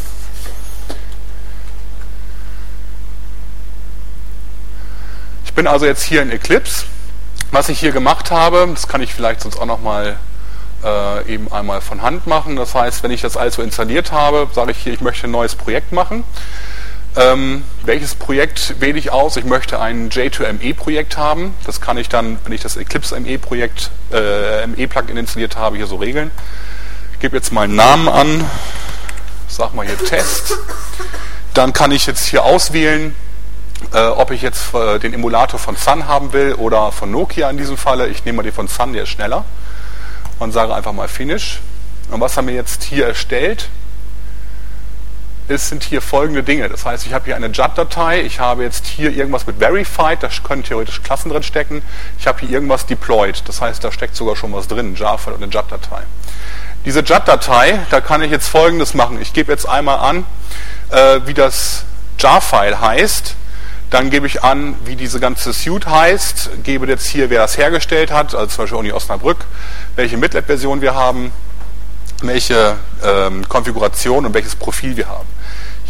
Ich bin also jetzt hier in Eclipse. Was ich hier gemacht habe, das kann ich vielleicht sonst auch nochmal äh, eben einmal von Hand machen. Das heißt, wenn ich das also installiert habe, sage ich hier, ich möchte ein neues Projekt machen. Ähm, welches Projekt wähle ich aus? Ich möchte ein J zwei M E Projekt haben. Das kann ich dann, wenn ich das Eclipse M E Projekt, äh, M E Plugin installiert habe, hier so regeln. Ich gebe jetzt mal einen Namen an. Sag mal hier Test. Dann kann ich jetzt hier auswählen, Äh, ob ich jetzt äh, den Emulator von Sun haben will oder von Nokia in diesem Falle. Ich nehme mal den von Sun, der ist schneller. Und sage einfach mal Finish. Und was er mir jetzt hier erstellt, ist, sind hier folgende Dinge. Das heißt, ich habe hier eine J U D-Datei. Ich habe jetzt hier irgendwas mit Verified. Da können theoretisch Klassen drin stecken. Ich habe hier irgendwas Deployed. Das heißt, da steckt sogar schon was drin. Ein Jar-File und eine J U D-Datei. Diese J U D-Datei, da kann ich jetzt Folgendes machen. Ich gebe jetzt einmal an, äh, wie das Jar-File heißt. Dann gebe ich an, wie diese ganze Suite heißt, gebe jetzt hier, wer das hergestellt hat, also zum Beispiel Uni Osnabrück, welche Midlet-Version wir haben, welche ähm, Konfiguration und welches Profil wir haben.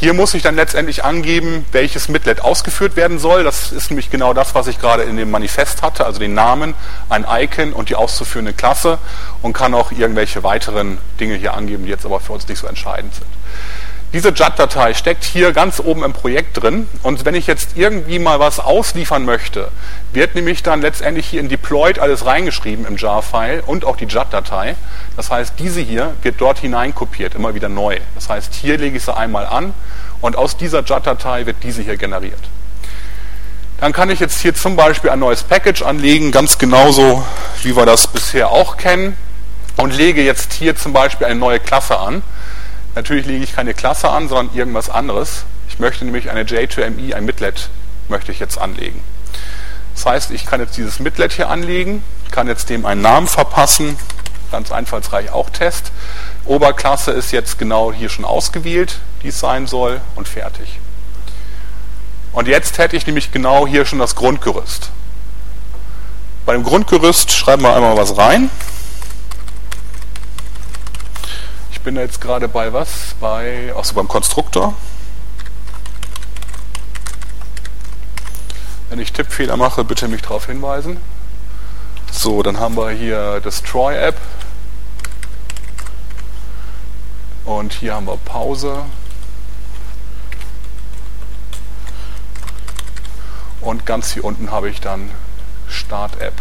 Hier muss ich dann letztendlich angeben, welches Midlet ausgeführt werden soll. Das ist nämlich genau das, was ich gerade in dem Manifest hatte, also den Namen, ein Icon und die auszuführende Klasse, und kann auch irgendwelche weiteren Dinge hier angeben, die jetzt aber für uns nicht so entscheidend sind. Diese J A T-Datei steckt hier ganz oben im Projekt drin, und wenn ich jetzt irgendwie mal was ausliefern möchte, wird nämlich dann letztendlich hier in Deployed alles reingeschrieben im Jar-File und auch die J A T-Datei. Das heißt, diese hier wird dort hineinkopiert, immer wieder neu. Das heißt, hier lege ich sie einmal an und aus dieser J A T-Datei wird diese hier generiert. Dann kann ich jetzt hier zum Beispiel ein neues Package anlegen, ganz genauso wie wir das bisher auch kennen, und lege jetzt hier zum Beispiel eine neue Klasse an. Natürlich lege ich keine Klasse an, sondern irgendwas anderes. Ich möchte nämlich eine J zwei M E, ein Midlet, möchte ich jetzt anlegen. Das heißt, ich kann jetzt dieses Midlet hier anlegen, kann jetzt dem einen Namen verpassen, ganz einfallsreich auch Test. Oberklasse ist jetzt genau hier schon ausgewählt, die es sein soll, und fertig. Und jetzt hätte ich nämlich genau hier schon das Grundgerüst. Bei dem Grundgerüst schreiben wir einmal was rein. Ich bin jetzt gerade bei was? Bei, achso, beim Konstruktor. Wenn ich Tippfehler mache, bitte mich darauf hinweisen. So, dann haben wir hier Destroy App. Und hier haben wir Pause. Und ganz hier unten habe ich dann Start App.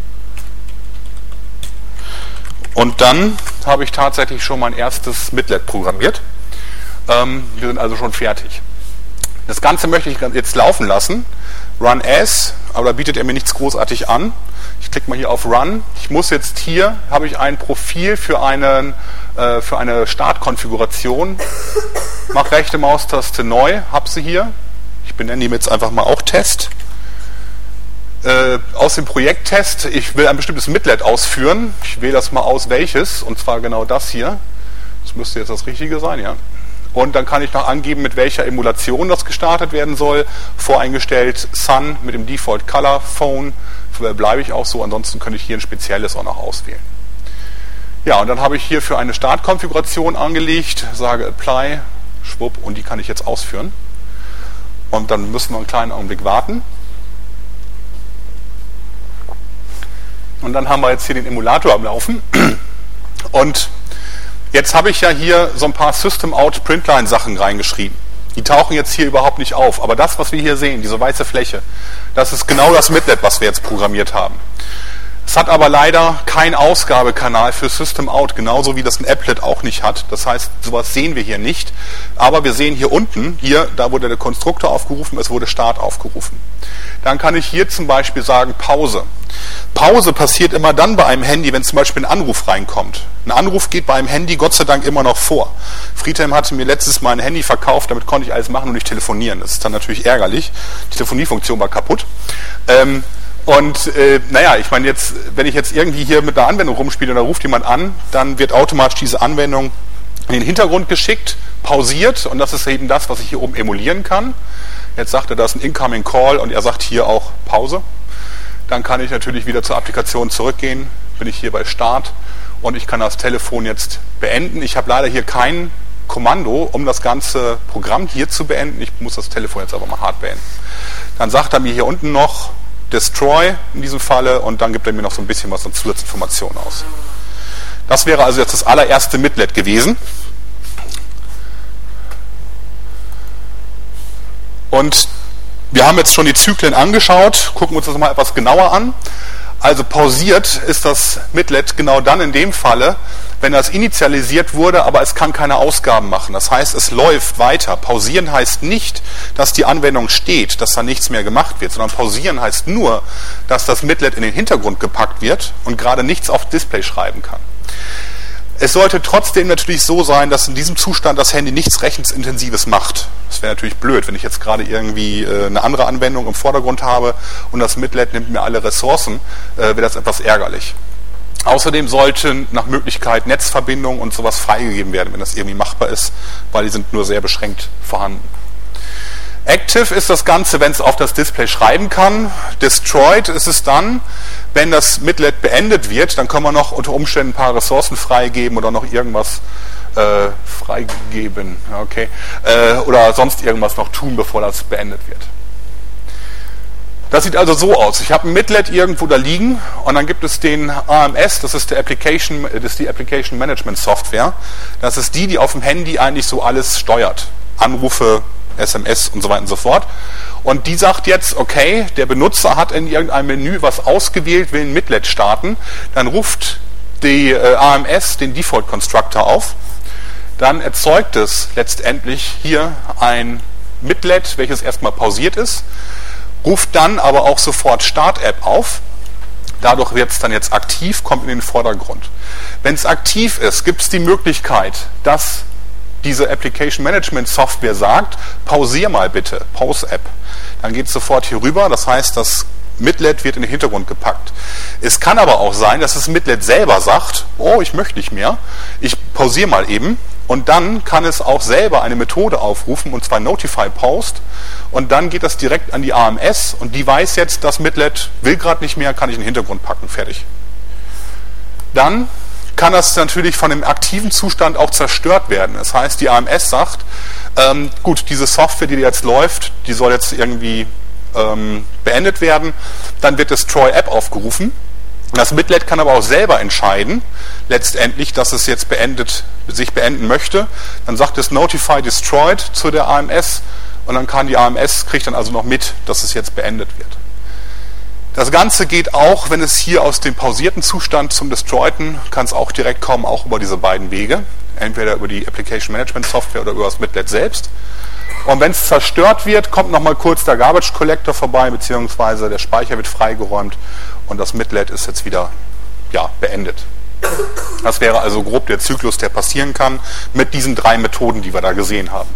Und dann habe ich tatsächlich schon mein erstes Midlet programmiert. Ähm, wir sind also schon fertig. Das Ganze möchte ich jetzt laufen lassen. Run as, aber da bietet er mir nichts großartig an. Ich klicke mal hier auf Run. Ich muss jetzt hier, habe ich ein Profil für, einen, äh, für eine Startkonfiguration. Mache rechte Maustaste neu, habe sie hier. Ich benenne die jetzt einfach mal auch Test. Äh, aus dem Projekttest, ich will ein bestimmtes Midlet ausführen. Ich wähle das mal aus, welches, und zwar genau das hier. Das müsste jetzt das Richtige sein, ja. Und dann kann ich noch angeben, mit welcher Emulation das gestartet werden soll. Voreingestellt Sun mit dem Default Color Phone. Bleibe ich auch so, ansonsten könnte ich hier ein spezielles auch noch auswählen. Ja, und dann habe ich hier für eine Startkonfiguration angelegt, sage Apply, schwupp, und die kann ich jetzt ausführen. Und dann müssen wir einen kleinen Augenblick warten. Und dann haben wir jetzt hier den Emulator am Laufen. Und jetzt habe ich ja hier so ein paar System-Out-Printline-Sachen reingeschrieben. Die tauchen jetzt hier überhaupt nicht auf. Aber das, was wir hier sehen, diese weiße Fläche, das ist genau das Midlet, was wir jetzt programmiert haben. Es hat aber leider keinen Ausgabekanal für System-Out, genauso wie das ein Applet auch nicht hat. Das heißt, sowas sehen wir hier nicht. Aber wir sehen hier unten, hier, da wurde der Konstruktor aufgerufen, es wurde Start aufgerufen. Dann kann ich hier zum Beispiel sagen Pause. Pause passiert immer dann bei einem Handy, wenn zum Beispiel ein Anruf reinkommt. Ein Anruf geht bei einem Handy Gott sei Dank immer noch vor. Friedhelm hatte mir letztes Mal ein Handy verkauft, damit konnte ich alles machen und nicht telefonieren. Das ist dann natürlich ärgerlich. Die Telefoniefunktion war kaputt. Ähm, Und äh, naja, ich meine jetzt, wenn ich jetzt irgendwie hier mit einer Anwendung rumspiele und da ruft jemand an, dann wird automatisch diese Anwendung in den Hintergrund geschickt, pausiert, und das ist eben das, was ich hier oben emulieren kann. Jetzt sagt er, da ist ein Incoming Call und er sagt hier auch Pause. Dann kann ich natürlich wieder zur Applikation zurückgehen, bin ich hier bei Start und ich kann das Telefon jetzt beenden. Ich habe leider hier kein Kommando, um das ganze Programm hier zu beenden. Ich muss das Telefon jetzt aber mal hart beenden. Dann sagt er mir hier unten noch Destroy in diesem Falle, und dann gibt er mir noch so ein bisschen was an Zusatzinformationen aus. Das wäre also jetzt das allererste Midlet gewesen. Und wir haben jetzt schon die Zyklen angeschaut, gucken uns das mal etwas genauer an. Also pausiert ist das Midlet genau dann in dem Falle, wenn das initialisiert wurde, aber es kann keine Ausgaben machen. Das heißt, es läuft weiter. Pausieren heißt nicht, dass die Anwendung steht, dass da nichts mehr gemacht wird, sondern pausieren heißt nur, dass das Midlet in den Hintergrund gepackt wird und gerade nichts auf Display schreiben kann. Es sollte trotzdem natürlich so sein, dass in diesem Zustand das Handy nichts Rechensintensives macht. Das wäre natürlich blöd, wenn ich jetzt gerade irgendwie äh, eine andere Anwendung im Vordergrund habe und das Midlet nimmt mir alle Ressourcen, äh, wäre das etwas ärgerlich. Außerdem sollten nach Möglichkeit Netzverbindungen und sowas freigegeben werden, wenn das irgendwie machbar ist, weil die sind nur sehr beschränkt vorhanden. Active ist das Ganze, wenn es auf das Display schreiben kann. Destroyed ist es dann, wenn das Midlet beendet wird, dann können wir noch unter Umständen ein paar Ressourcen freigeben oder noch irgendwas äh, freigeben, okay, äh, oder sonst irgendwas noch tun, bevor das beendet wird. Das sieht also so aus. Ich habe ein Midlet irgendwo da liegen und dann gibt es den A M S, das ist, der Application, das ist die Application Management Software. Das ist die, die auf dem Handy eigentlich so alles steuert. Anrufe, S M S und so weiter und so fort. Und die sagt jetzt, okay, der Benutzer hat in irgendeinem Menü was ausgewählt, will ein Midlet starten. Dann ruft die äh, A M S den Default Constructor auf. Dann erzeugt es letztendlich hier ein Midlet, welches erstmal pausiert ist. Ruft dann aber auch sofort Start-App auf. Dadurch wird es dann jetzt aktiv, kommt in den Vordergrund. Wenn es aktiv ist, gibt es die Möglichkeit, dass diese Application Management Software sagt, pausier mal bitte, Pause-App. Dann geht es sofort hier rüber, das heißt, das Midlet wird in den Hintergrund gepackt. Es kann aber auch sein, dass das Midlet selber sagt, oh, ich möchte nicht mehr, ich pausiere mal eben. Und dann kann es auch selber eine Methode aufrufen, und zwar Notify Post. Und dann geht das direkt an die A M S und die weiß jetzt, das Midlet will gerade nicht mehr, kann ich in den Hintergrund packen, fertig. Dann kann das natürlich von dem aktiven Zustand auch zerstört werden. Das heißt, die A M S sagt, ähm, gut, diese Software, die jetzt läuft, die soll jetzt irgendwie ähm, beendet werden. Dann wird Destroy App aufgerufen. Das Midlet kann aber auch selber entscheiden, letztendlich, dass es jetzt beendet, sich beenden möchte. Dann sagt es Notify Destroyed zu der A M S und dann kann die A M S, kriegt dann also noch mit, dass es jetzt beendet wird. Das Ganze geht auch, wenn es hier aus dem pausierten Zustand zum Destroyten, kann es auch direkt kommen, auch über diese beiden Wege. Entweder über die Application Management Software oder über das Midlet selbst. Und wenn es zerstört wird, kommt nochmal kurz der Garbage Collector vorbei, beziehungsweise der Speicher wird freigeräumt und das Midlet ist jetzt wieder ja, beendet. Das wäre also grob der Zyklus, der passieren kann, mit diesen drei Methoden, die wir da gesehen haben.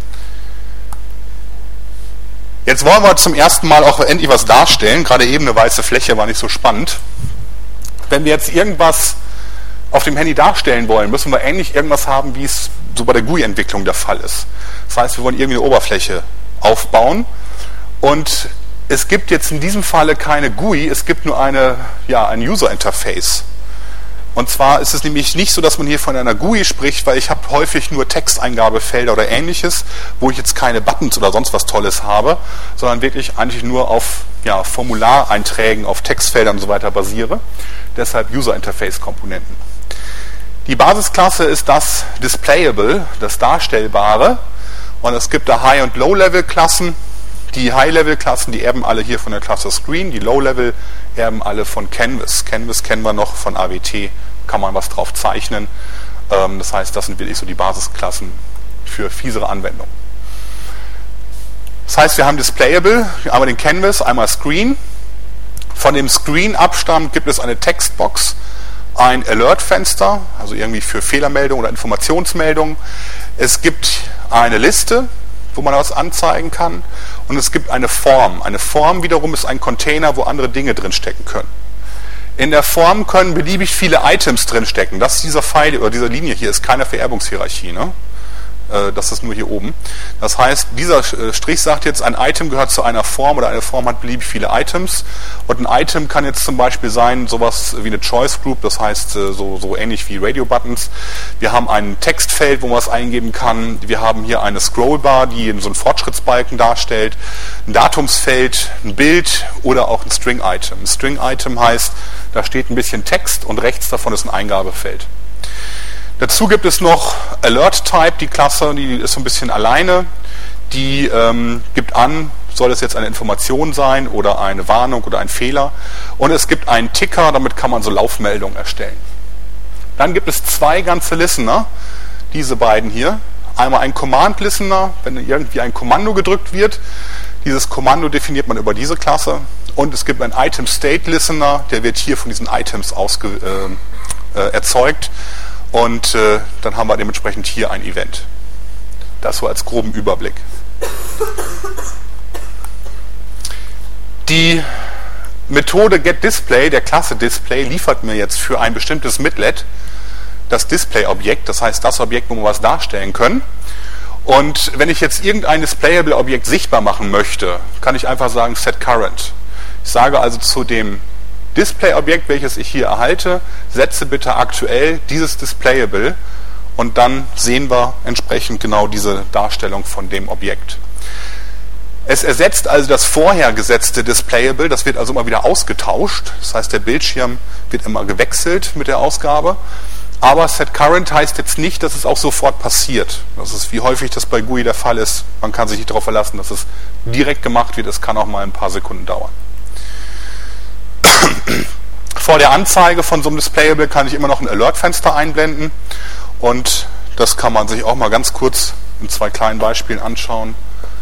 Jetzt wollen wir zum ersten Mal auch endlich was darstellen. Gerade eben eine weiße Fläche war nicht so spannend. Wenn wir jetzt irgendwas auf dem Handy darstellen wollen, müssen wir ähnlich irgendwas haben, wie es so bei der G U I-Entwicklung der Fall ist. Das heißt, wir wollen irgendwie eine Oberfläche aufbauen und es gibt jetzt in diesem Falle keine G U I, es gibt nur eine, ja, ein User-Interface. Und zwar ist es nämlich nicht so, dass man hier von einer G U I spricht, weil ich habe häufig nur Texteingabfelder oder ähnliches, wo ich jetzt keine Buttons oder sonst was Tolles habe, sondern wirklich eigentlich nur auf ja, Formulareinträgen, auf Textfeldern und so weiter basiere. Deshalb User-Interface-Komponenten. Die Basisklasse ist das Displayable, das Darstellbare. Und es gibt da High- und Low-Level-Klassen. Die High-Level-Klassen, die erben alle hier von der Klasse Screen. Die Low-Level erben alle von Canvas. Canvas kennen wir noch von A W T, kann man was drauf zeichnen. Das heißt, das sind wirklich so die Basisklassen für fiesere Anwendungen. Das heißt, wir haben Displayable, einmal den Canvas, einmal Screen. Von dem Screen abstammt gibt es eine Textbox, ein Alert-Fenster, also irgendwie für Fehlermeldungen oder Informationsmeldungen. Es gibt eine Liste, wo man was anzeigen kann. Und es gibt eine Form. Eine Form wiederum ist ein Container, wo andere Dinge drinstecken können. In der Form können beliebig viele Items drinstecken. Das ist dieser Pfeil oder diese Linie hier, ist keine Vererbungshierarchie, ne? Das ist nur hier oben. Das heißt, dieser Strich sagt jetzt, ein Item gehört zu einer Form oder eine Form hat beliebig viele Items. Und ein Item kann jetzt zum Beispiel sein, sowas wie eine Choice Group, das heißt so, so ähnlich wie Radio Buttons. Wir haben ein Textfeld, wo man was eingeben kann. Wir haben hier eine Scrollbar, die so einen Fortschrittsbalken darstellt. Ein Datumsfeld, ein Bild oder auch ein String Item. Ein String Item heißt, da steht ein bisschen Text und rechts davon ist ein Eingabefeld. Dazu gibt es noch Alert Type, die Klasse, die ist so ein bisschen alleine. Die ähm, gibt an, soll es jetzt eine Information sein oder eine Warnung oder ein Fehler. Und es gibt einen Ticker, damit kann man so Laufmeldungen erstellen. Dann gibt es zwei ganze Listener, diese beiden hier. Einmal ein Command Listener, wenn irgendwie ein Kommando gedrückt wird. Dieses Kommando definiert man über diese Klasse. Und es gibt einen Item State Listener, der wird hier von diesen Items ausge, äh, äh, erzeugt. Und äh, dann haben wir dementsprechend hier ein Event. Das so als groben Überblick. Die Methode getDisplay der Klasse Display liefert mir jetzt für ein bestimmtes Midlet das Display-Objekt, das heißt das Objekt, wo wir was darstellen können. Und wenn ich jetzt irgendein Displayable-Objekt sichtbar machen möchte, kann ich einfach sagen setCurrent. Ich sage also zu dem Display-Objekt, welches ich hier erhalte, setze bitte aktuell dieses Displayable und dann sehen wir entsprechend genau diese Darstellung von dem Objekt. Es ersetzt also das vorher gesetzte Displayable, das wird also immer wieder ausgetauscht, das heißt der Bildschirm wird immer gewechselt mit der Ausgabe, aber setCurrent heißt jetzt nicht, dass es auch sofort passiert. Das ist, wie häufig das bei G U I der Fall ist, man kann sich nicht darauf verlassen, dass es direkt gemacht wird, es kann auch mal ein paar Sekunden dauern. Vor der Anzeige von so einem Displayable kann ich immer noch ein Alert-Fenster einblenden und das kann man sich auch mal ganz kurz in zwei kleinen Beispielen anschauen.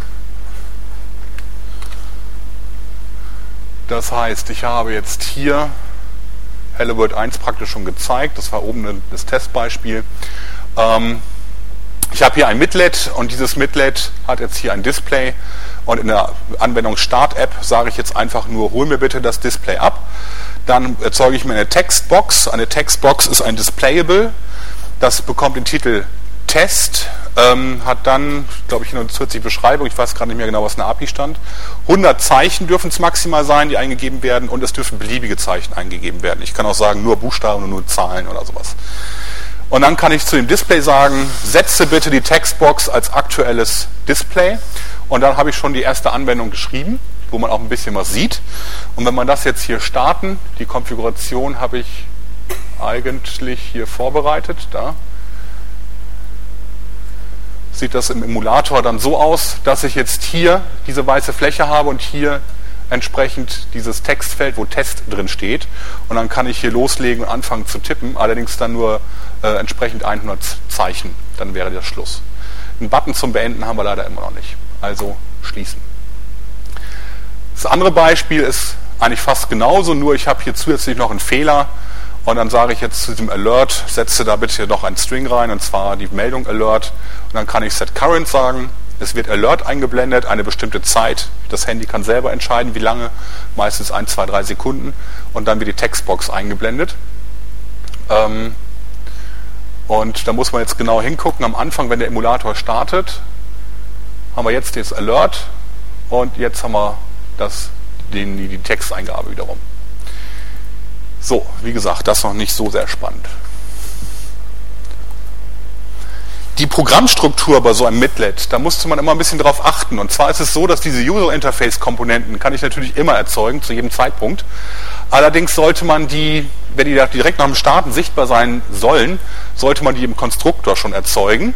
Das heißt, ich habe jetzt hier Hello World eins praktisch schon gezeigt, das war oben das Testbeispiel. Ähm, ich habe hier ein Midlet und dieses Midlet hat jetzt hier ein Display und in der Anwendung Start-App sage ich jetzt einfach nur, hol mir bitte das Display ab. Dann erzeuge ich mir eine Textbox. Eine Textbox ist ein Displayable, das bekommt den Titel Test, ähm, hat dann, glaube ich, eine zusätzliche Beschreibung, ich weiß gerade nicht mehr genau, was in der A P I stand. hundert Zeichen dürfen es maximal sein, die eingegeben werden, und es dürfen beliebige Zeichen eingegeben werden. Ich kann auch sagen, nur Buchstaben und nur Zahlen oder sowas. Und dann kann ich zu dem Display sagen, setze bitte die Textbox als aktuelles Display, und dann habe ich schon die erste Anwendung geschrieben, wo man auch ein bisschen was sieht. Und wenn man das jetzt hier starten, die Konfiguration habe ich eigentlich hier vorbereitet, da sieht das im Emulator dann so aus, dass ich jetzt hier diese weiße Fläche habe und hier entsprechend dieses Textfeld, wo Test drin steht, und dann kann ich hier loslegen und anfangen zu tippen, allerdings dann nur äh, entsprechend hundert Zeichen, dann wäre das Schluss. Einen Button zum Beenden haben wir leider immer noch nicht, also schließen. Das andere Beispiel ist eigentlich fast genauso, nur ich habe hier zusätzlich noch einen Fehler. Und dann sage ich jetzt zu diesem Alert, setze da bitte noch ein String rein, und zwar die Meldung Alert. Und dann kann ich setCurrent sagen, es wird Alert eingeblendet, eine bestimmte Zeit. Das Handy kann selber entscheiden, wie lange, meistens ein, zwei, drei Sekunden. Und dann wird die Textbox eingeblendet. Ähm, und da muss man jetzt genau hingucken. Am Anfang, wenn der Emulator startet, haben wir jetzt das Alert, und jetzt haben wir das, die, die Texteingabe wiederum. So, wie gesagt, das noch nicht so sehr spannend. Die Programmstruktur bei so einem Midlet, da musste man immer ein bisschen drauf achten. Und zwar ist es so, dass diese User-Interface-Komponenten kann ich natürlich immer erzeugen, zu jedem Zeitpunkt. Allerdings sollte man die, wenn die direkt nach dem Starten sichtbar sein sollen, sollte man die im Konstruktor schon erzeugen.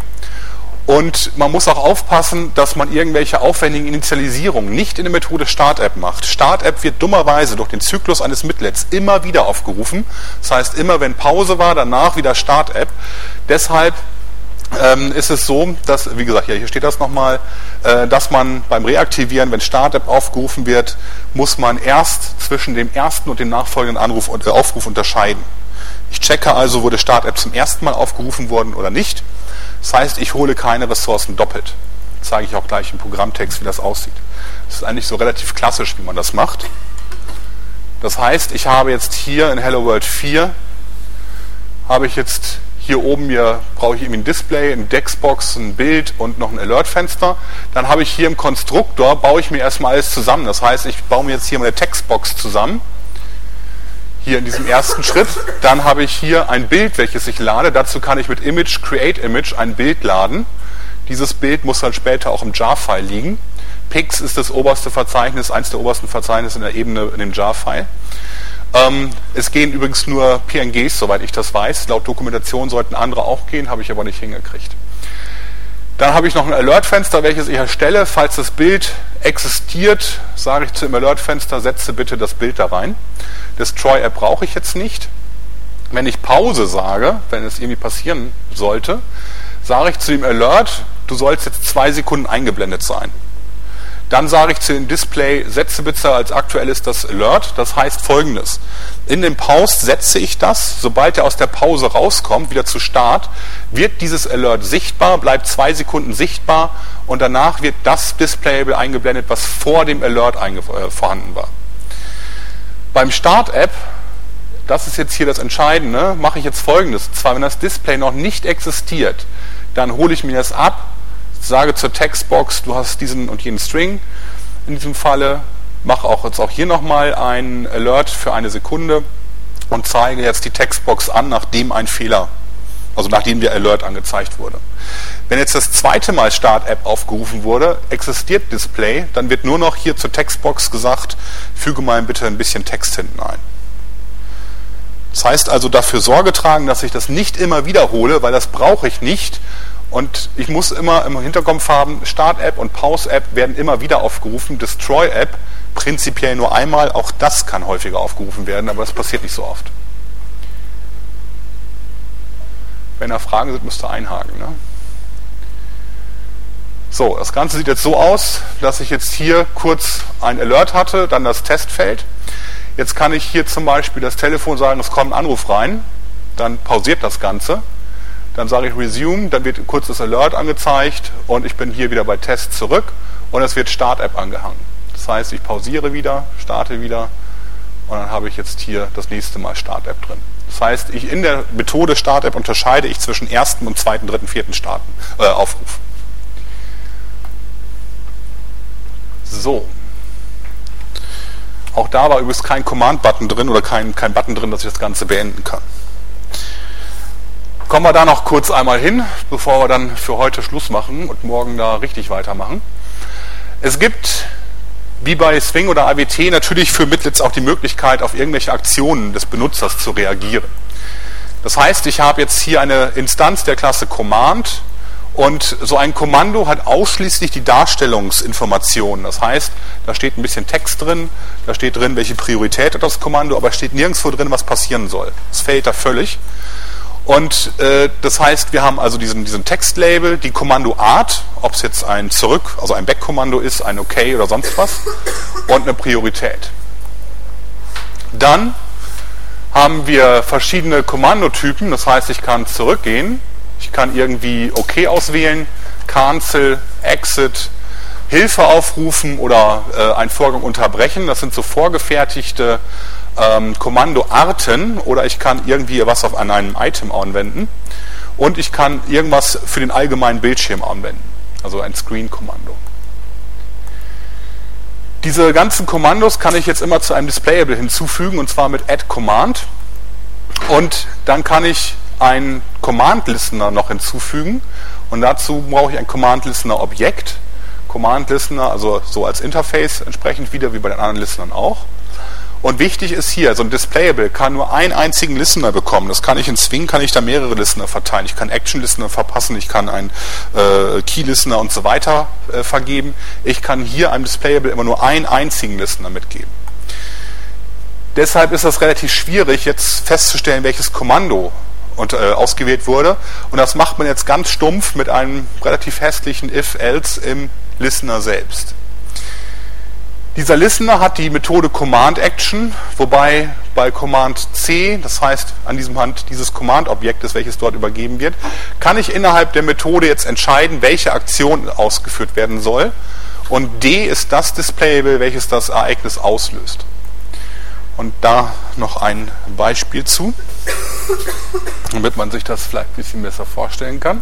Und man muss auch aufpassen, dass man irgendwelche aufwendigen Initialisierungen nicht in der Methode Start-App macht. Start-App wird dummerweise durch den Zyklus eines Midlets immer wieder aufgerufen. Das heißt, immer wenn Pause war, danach wieder Start-App. Deshalb ähm, ist es so, dass, wie gesagt, ja, hier steht das nochmal, äh, dass man beim Reaktivieren, wenn Start-App aufgerufen wird, muss man erst zwischen dem ersten und dem nachfolgenden Anruf, äh, Aufruf unterscheiden. Ich checke also, wurde Start-App zum ersten Mal aufgerufen worden oder nicht. Das heißt, ich hole keine Ressourcen doppelt. Das zeige ich auch gleich im Programmtext, wie das aussieht. Das ist eigentlich so relativ klassisch, wie man das macht. Das heißt, ich habe jetzt hier in Hello World vier, habe ich jetzt hier oben, hier brauche ich irgendwie ein Display, eine Textbox, ein Bild und noch ein Alert-Fenster. Dann habe ich hier im Konstruktor, baue ich mir erstmal alles zusammen. Das heißt, ich baue mir jetzt hier meine Textbox zusammen. Hier in diesem ersten Schritt. Dann habe ich hier ein Bild, welches ich lade. Dazu kann ich mit Image, Create Image ein Bild laden. Dieses Bild muss dann später auch im jar-File liegen. Pix ist das oberste Verzeichnis, eins der obersten Verzeichnisse in der Ebene in dem jar-File. Ähm, es gehen übrigens nur P N Gs, soweit ich das weiß. Laut Dokumentation sollten andere auch gehen, habe ich aber nicht hingekriegt. Dann habe ich noch ein Alert-Fenster, welches ich erstelle. Falls das Bild existiert, sage ich zu dem Alert-Fenster, setze bitte das Bild da rein. Destroy-App brauche ich jetzt nicht. Wenn ich Pause sage, wenn es irgendwie passieren sollte, sage ich zu dem Alert, du sollst jetzt zwei Sekunden eingeblendet sein. Dann sage ich zu dem Display, setze bitte als aktuelles das Alert. Das heißt Folgendes: In dem Pause setze ich das, sobald er aus der Pause rauskommt, wieder zu Start, wird dieses Alert sichtbar, bleibt zwei Sekunden sichtbar, und danach wird das Displayable eingeblendet, was vor dem Alert einge- äh, vorhanden war. Beim Start-App, das ist jetzt hier das Entscheidende, mache ich jetzt Folgendes. Zwar, wenn das Display noch nicht existiert, dann hole ich mir das ab, sage zur Textbox, du hast diesen und jenen String in diesem Falle, mache auch jetzt auch hier nochmal ein Alert für eine Sekunde und zeige jetzt die Textbox an, nachdem ein Fehler also nachdem der Alert angezeigt wurde. Wenn jetzt das zweite Mal Start-App aufgerufen wurde, existiert Display, dann wird nur noch hier zur Textbox gesagt, füge mal bitte ein bisschen Text hinten ein. Das heißt also dafür Sorge tragen, dass ich das nicht immer wiederhole, weil das brauche ich nicht. Und ich muss immer im Hinterkopf haben, Start-App und Pause-App werden immer wieder aufgerufen, Destroy-App prinzipiell nur einmal, auch das kann häufiger aufgerufen werden, aber das passiert nicht so oft. Wenn da Fragen sind, müsst ihr einhaken. Ne? So, das Ganze sieht jetzt so aus, dass ich jetzt hier kurz ein Alert hatte, dann das Testfeld. Jetzt kann ich hier zum Beispiel das Telefon sagen, es kommt ein Anruf rein, dann pausiert das Ganze. Dann sage ich Resume, dann wird kurz das Alert angezeigt und ich bin hier wieder bei Test zurück und es wird Start-App angehangen. Das heißt, ich pausiere wieder, starte wieder und dann habe ich jetzt hier das nächste Mal Start-App drin. Das heißt, ich in der Methode Start-App unterscheide ich zwischen ersten und zweiten, dritten, vierten Starten, äh, Aufruf. So. Auch da war übrigens kein Command-Button drin oder kein, kein Button drin, dass ich das Ganze beenden kann. Kommen wir da noch kurz einmal hin, bevor wir dann für heute Schluss machen und morgen da richtig weitermachen. Es gibt, wie bei Swing oder A W T, natürlich für Midlets auch die Möglichkeit, auf irgendwelche Aktionen des Benutzers zu reagieren. Das heißt, ich habe jetzt hier eine Instanz der Klasse Command und so ein Kommando hat ausschließlich die Darstellungsinformationen. Das heißt, da steht ein bisschen Text drin, da steht drin, welche Priorität hat das Kommando, aber es steht nirgendwo drin, was passieren soll. Das fehlt da völlig. Und äh, das heißt, wir haben also diesen, diesen Textlabel, die Kommandoart, ob es jetzt ein Zurück, also ein Back-Kommando ist, ein OK oder sonst was, und eine Priorität. Dann haben wir verschiedene Kommandotypen, das heißt, ich kann zurückgehen, ich kann irgendwie OK auswählen, Cancel, Exit, Hilfe aufrufen oder äh, einen Vorgang unterbrechen. Das sind so vorgefertigte ähm, Kommandoarten oder ich kann irgendwie was auf an einem Item anwenden und ich kann irgendwas für den allgemeinen Bildschirm anwenden, also ein Screen-Kommando. Diese ganzen Kommandos kann ich jetzt immer zu einem Displayable hinzufügen und zwar mit Add Command und dann kann ich einen Command-Listener noch hinzufügen und dazu brauche ich ein Command-Listener-Objekt. Command-Listener, also so als Interface entsprechend wieder wie bei den anderen Listenern auch. Und wichtig ist hier, so ein Displayable kann nur einen einzigen Listener bekommen. Das kann ich in Swing, kann ich da mehrere Listener verteilen. Ich kann Action-Listener verpassen, ich kann einen äh, Key-Listener und so weiter äh, vergeben. Ich kann hier einem Displayable immer nur einen einzigen Listener mitgeben. Deshalb ist das relativ schwierig, jetzt festzustellen, welches Kommando und, äh, ausgewählt wurde. Und das macht man jetzt ganz stumpf mit einem relativ hässlichen If-Else im Listener selbst. Dieser Listener hat die Methode Command Action, wobei bei Command C, das heißt an diesem Hand dieses Command-Objektes, welches dort übergeben wird, kann ich innerhalb der Methode jetzt entscheiden, welche Aktion ausgeführt werden soll. Und D ist das Displayable, welches das Ereignis auslöst. Und da noch ein Beispiel zu, damit man sich das vielleicht ein bisschen besser vorstellen kann.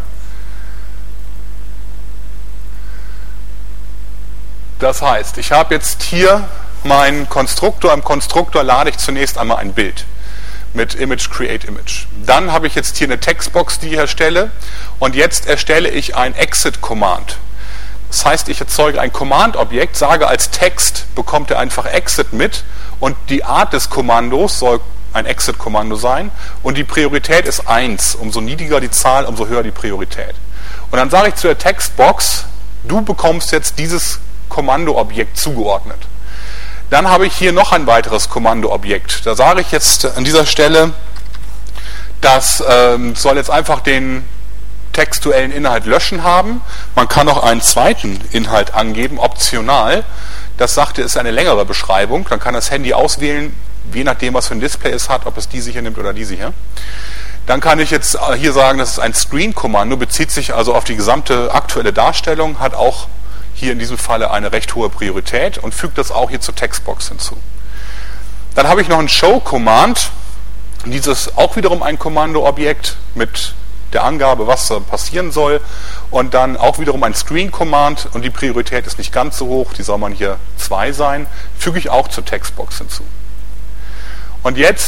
Das heißt, ich habe jetzt hier meinen Konstruktor. Im Konstruktor lade ich zunächst einmal ein Bild mit Image Create Image. Dann habe ich jetzt hier eine Textbox, die ich erstelle. Und jetzt erstelle ich ein Exit Command. Das heißt, ich erzeuge ein Command-Objekt, sage als Text, bekommt er einfach Exit mit. Und die Art des Kommandos soll ein Exit-Kommando sein. Und die Priorität ist eins. Umso niedriger die Zahl, umso höher die Priorität. Und dann sage ich zu der Textbox, du bekommst jetzt dieses Kommandoobjekt zugeordnet. Dann habe ich hier noch ein weiteres Kommandoobjekt. Da sage ich jetzt an dieser Stelle, das ähm, soll jetzt einfach den textuellen Inhalt löschen haben. Man kann noch einen zweiten Inhalt angeben, optional. Das sagt, ist eine längere Beschreibung. Dann kann das Handy auswählen, je nachdem, was für ein Display es hat, ob es diese hier nimmt oder diese hier. Dann kann ich jetzt hier sagen, das ist ein Screen-Kommando, bezieht sich also auf die gesamte aktuelle Darstellung, hat auch hier in diesem Falle eine recht hohe Priorität und fügt das auch hier zur Textbox hinzu. Dann habe ich noch ein Show-Command. Dieses auch wiederum ein Kommandoobjekt mit der Angabe, was da passieren soll. Und dann auch wiederum ein Screen-Command und die Priorität ist nicht ganz so hoch, die soll man hier zwei sein, füge ich auch zur Textbox hinzu. Und jetzt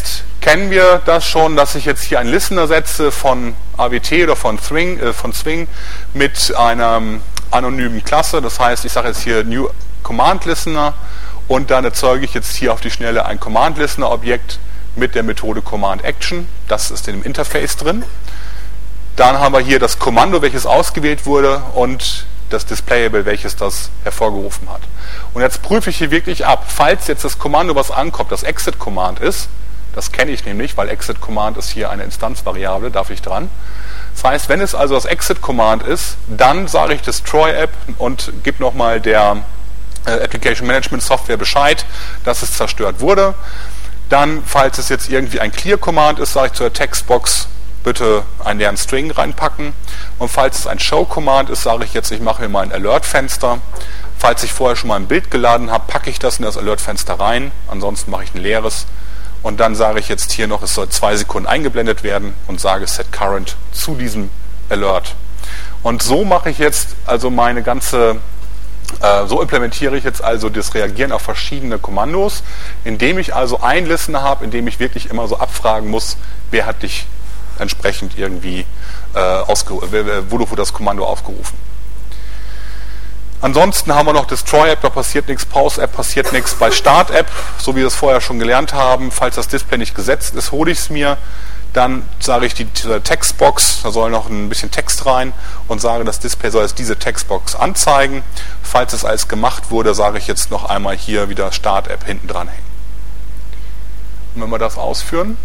kennen wir das schon, dass ich jetzt hier einen Listener setze von A W T oder von Swing, äh, von Swing mit einer anonymen Klasse. Das heißt, ich sage jetzt hier New Command Listener und dann erzeuge ich jetzt hier auf die Schnelle ein Command Listener Objekt mit der Methode Command Action. Das ist in dem Interface drin. Dann haben wir hier das Kommando, welches ausgewählt wurde und das Displayable, welches das hervorgerufen hat. Und jetzt prüfe ich hier wirklich ab, falls jetzt das Kommando, was ankommt, das Exit Command ist. Das kenne ich nämlich, weil Exit Command ist hier eine Instanzvariable, darf ich dran. Das heißt, wenn es also das Exit Command ist, dann sage ich Destroy App und gebe nochmal der äh, Application Management Software Bescheid, dass es zerstört wurde. Dann, falls es jetzt irgendwie ein Clear Command ist, sage ich zur Textbox, bitte einen leeren String reinpacken. Und falls es ein Show Command ist, sage ich jetzt, ich mache mir mal ein Alert-Fenster. Falls ich vorher schon mal ein Bild geladen habe, packe ich das in das Alert-Fenster rein. Ansonsten mache ich ein leeres. Und dann sage ich jetzt hier noch, es soll zwei Sekunden eingeblendet werden und sage Set Current zu diesem Alert. Und so mache ich jetzt also meine ganze, äh, so implementiere ich jetzt also das Reagieren auf verschiedene Kommandos, indem ich also einen Listener habe, in dem ich wirklich immer so abfragen muss, wer hat dich entsprechend irgendwie, äh, ausgerufen, wurde für das Kommando aufgerufen. Ansonsten haben wir noch Destroy App, da passiert nichts, Pause App passiert nichts. Bei Start App, so wie wir es vorher schon gelernt haben, falls das Display nicht gesetzt ist, hole ich es mir. Dann sage ich die Textbox, da soll noch ein bisschen Text rein und sage, das Display soll jetzt diese Textbox anzeigen. Falls es alles gemacht wurde, sage ich jetzt noch einmal hier wieder Start App hinten dran hängen. Und wenn wir das ausführen,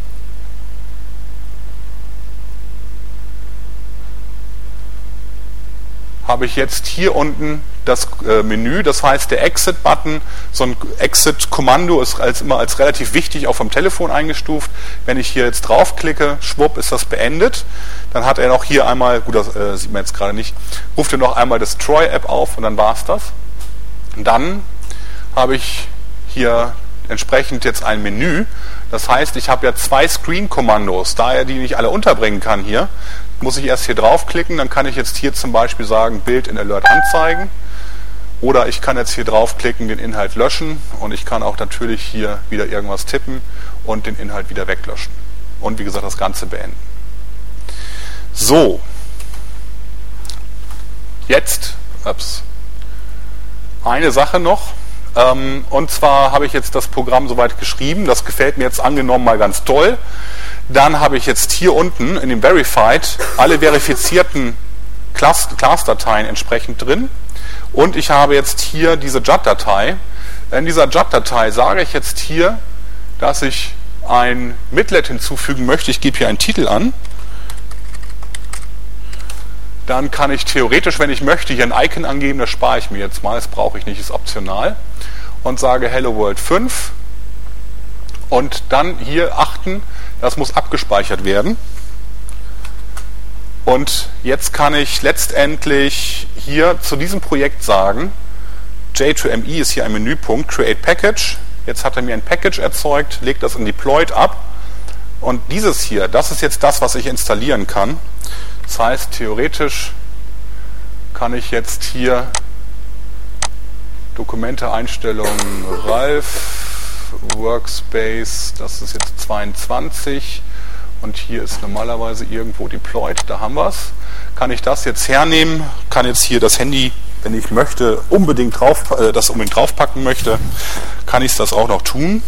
habe ich jetzt hier unten das äh, Menü, das heißt der Exit-Button, so ein Exit-Kommando ist als immer als relativ wichtig auch vom Telefon eingestuft. Wenn ich hier jetzt draufklicke, schwupp, ist das beendet. Dann hat er noch hier einmal, gut, das äh, sieht man jetzt gerade nicht, ruft er noch einmal Destroy App auf und dann war es das. Und dann habe ich hier entsprechend jetzt ein Menü. Das heißt, ich habe ja zwei Screen-Kommandos, da er die nicht alle unterbringen kann hier, muss ich erst hier draufklicken, dann kann ich jetzt hier zum Beispiel sagen, Bild in Alert anzeigen. Oder ich kann jetzt hier draufklicken, den Inhalt löschen und ich kann auch natürlich hier wieder irgendwas tippen und den Inhalt wieder weglöschen. Und wie gesagt, das Ganze beenden. So. Jetzt, ups, eine Sache noch. Ähm, und zwar habe ich jetzt das Programm soweit geschrieben, das gefällt mir jetzt angenommen mal ganz toll. Dann habe ich jetzt hier unten in dem Verified alle verifizierten Class, Class-Dateien entsprechend drin und ich habe jetzt hier diese J U D-Datei. In dieser J U D-Datei sage ich jetzt hier, dass ich ein Midlet hinzufügen möchte. Ich gebe hier einen Titel an. Dann kann ich theoretisch, wenn ich möchte, hier ein Icon angeben, das spare ich mir jetzt mal, das brauche ich nicht, ist optional. Und sage Hello World fünf und dann hier achten, das muss abgespeichert werden. Und jetzt kann ich letztendlich hier zu diesem Projekt sagen, J zwei M E ist hier ein Menüpunkt, Create Package. Jetzt hat er mir ein Package erzeugt, legt das in Deployed ab. Und dieses hier, das ist jetzt das, was ich installieren kann. Das heißt, theoretisch kann ich jetzt hier Dokumente, Einstellungen, Ralf, Workspace, das ist jetzt zweiundzwanzig und hier ist normalerweise irgendwo Deployed, da haben wir es. Kann ich das jetzt hernehmen, kann jetzt hier das Handy, wenn ich möchte, unbedingt drauf, äh, das unbedingt draufpacken möchte, kann ich das auch noch tun.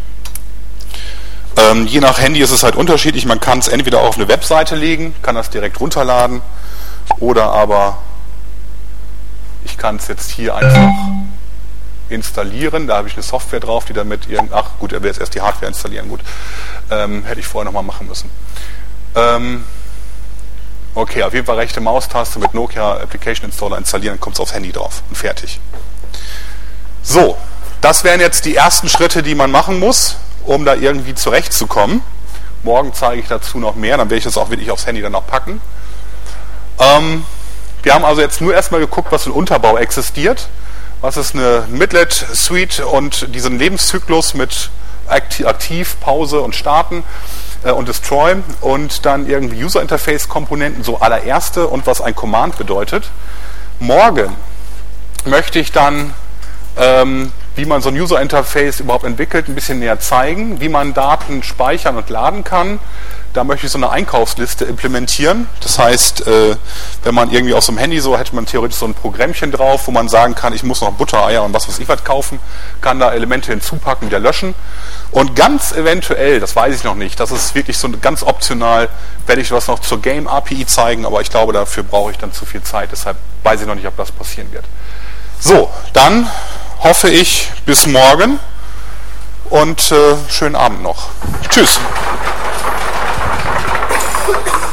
Ähm, je nach Handy ist es halt unterschiedlich, man kann es entweder auf eine Webseite legen, kann das direkt runterladen oder aber ich kann es jetzt hier einfach installieren, da habe ich eine Software drauf, die damit irgend, ach gut, er will jetzt erst die Hardware installieren, gut, ähm, hätte ich vorher nochmal machen müssen. Ähm, okay, auf jeden Fall rechte Maustaste mit Nokia Application Installer installieren, dann kommt es aufs Handy drauf und fertig. So, das wären jetzt die ersten Schritte, die man machen muss, um da irgendwie zurechtzukommen. Morgen zeige ich dazu noch mehr, dann werde ich das auch wirklich aufs Handy dann noch packen. Ähm, wir haben also jetzt nur erstmal geguckt, was für ein Unterbau existiert. Was ist eine Midlet-Suite und diesen Lebenszyklus mit Aktiv, Pause und Starten äh, und Destroy und dann irgendwie User-Interface-Komponenten, so allererste und was ein Command bedeutet. Morgen möchte ich dann ähm, wie man so ein User-Interface überhaupt entwickelt, ein bisschen näher zeigen, wie man Daten speichern und laden kann. Da möchte ich so eine Einkaufsliste implementieren. Das heißt, äh, wenn man irgendwie auf so einem Handy so, hätte man theoretisch so ein Programmchen drauf, wo man sagen kann, ich muss noch Butter, Eier und was weiß ich was kaufen, kann da Elemente hinzupacken, wieder löschen. Und ganz eventuell, das weiß ich noch nicht, das ist wirklich so ganz optional, werde ich was noch zur Game-A P I zeigen, aber ich glaube, dafür brauche ich dann zu viel Zeit, deshalb weiß ich noch nicht, ob das passieren wird. So, dann hoffe ich bis morgen und äh, schönen Abend noch. Tschüss.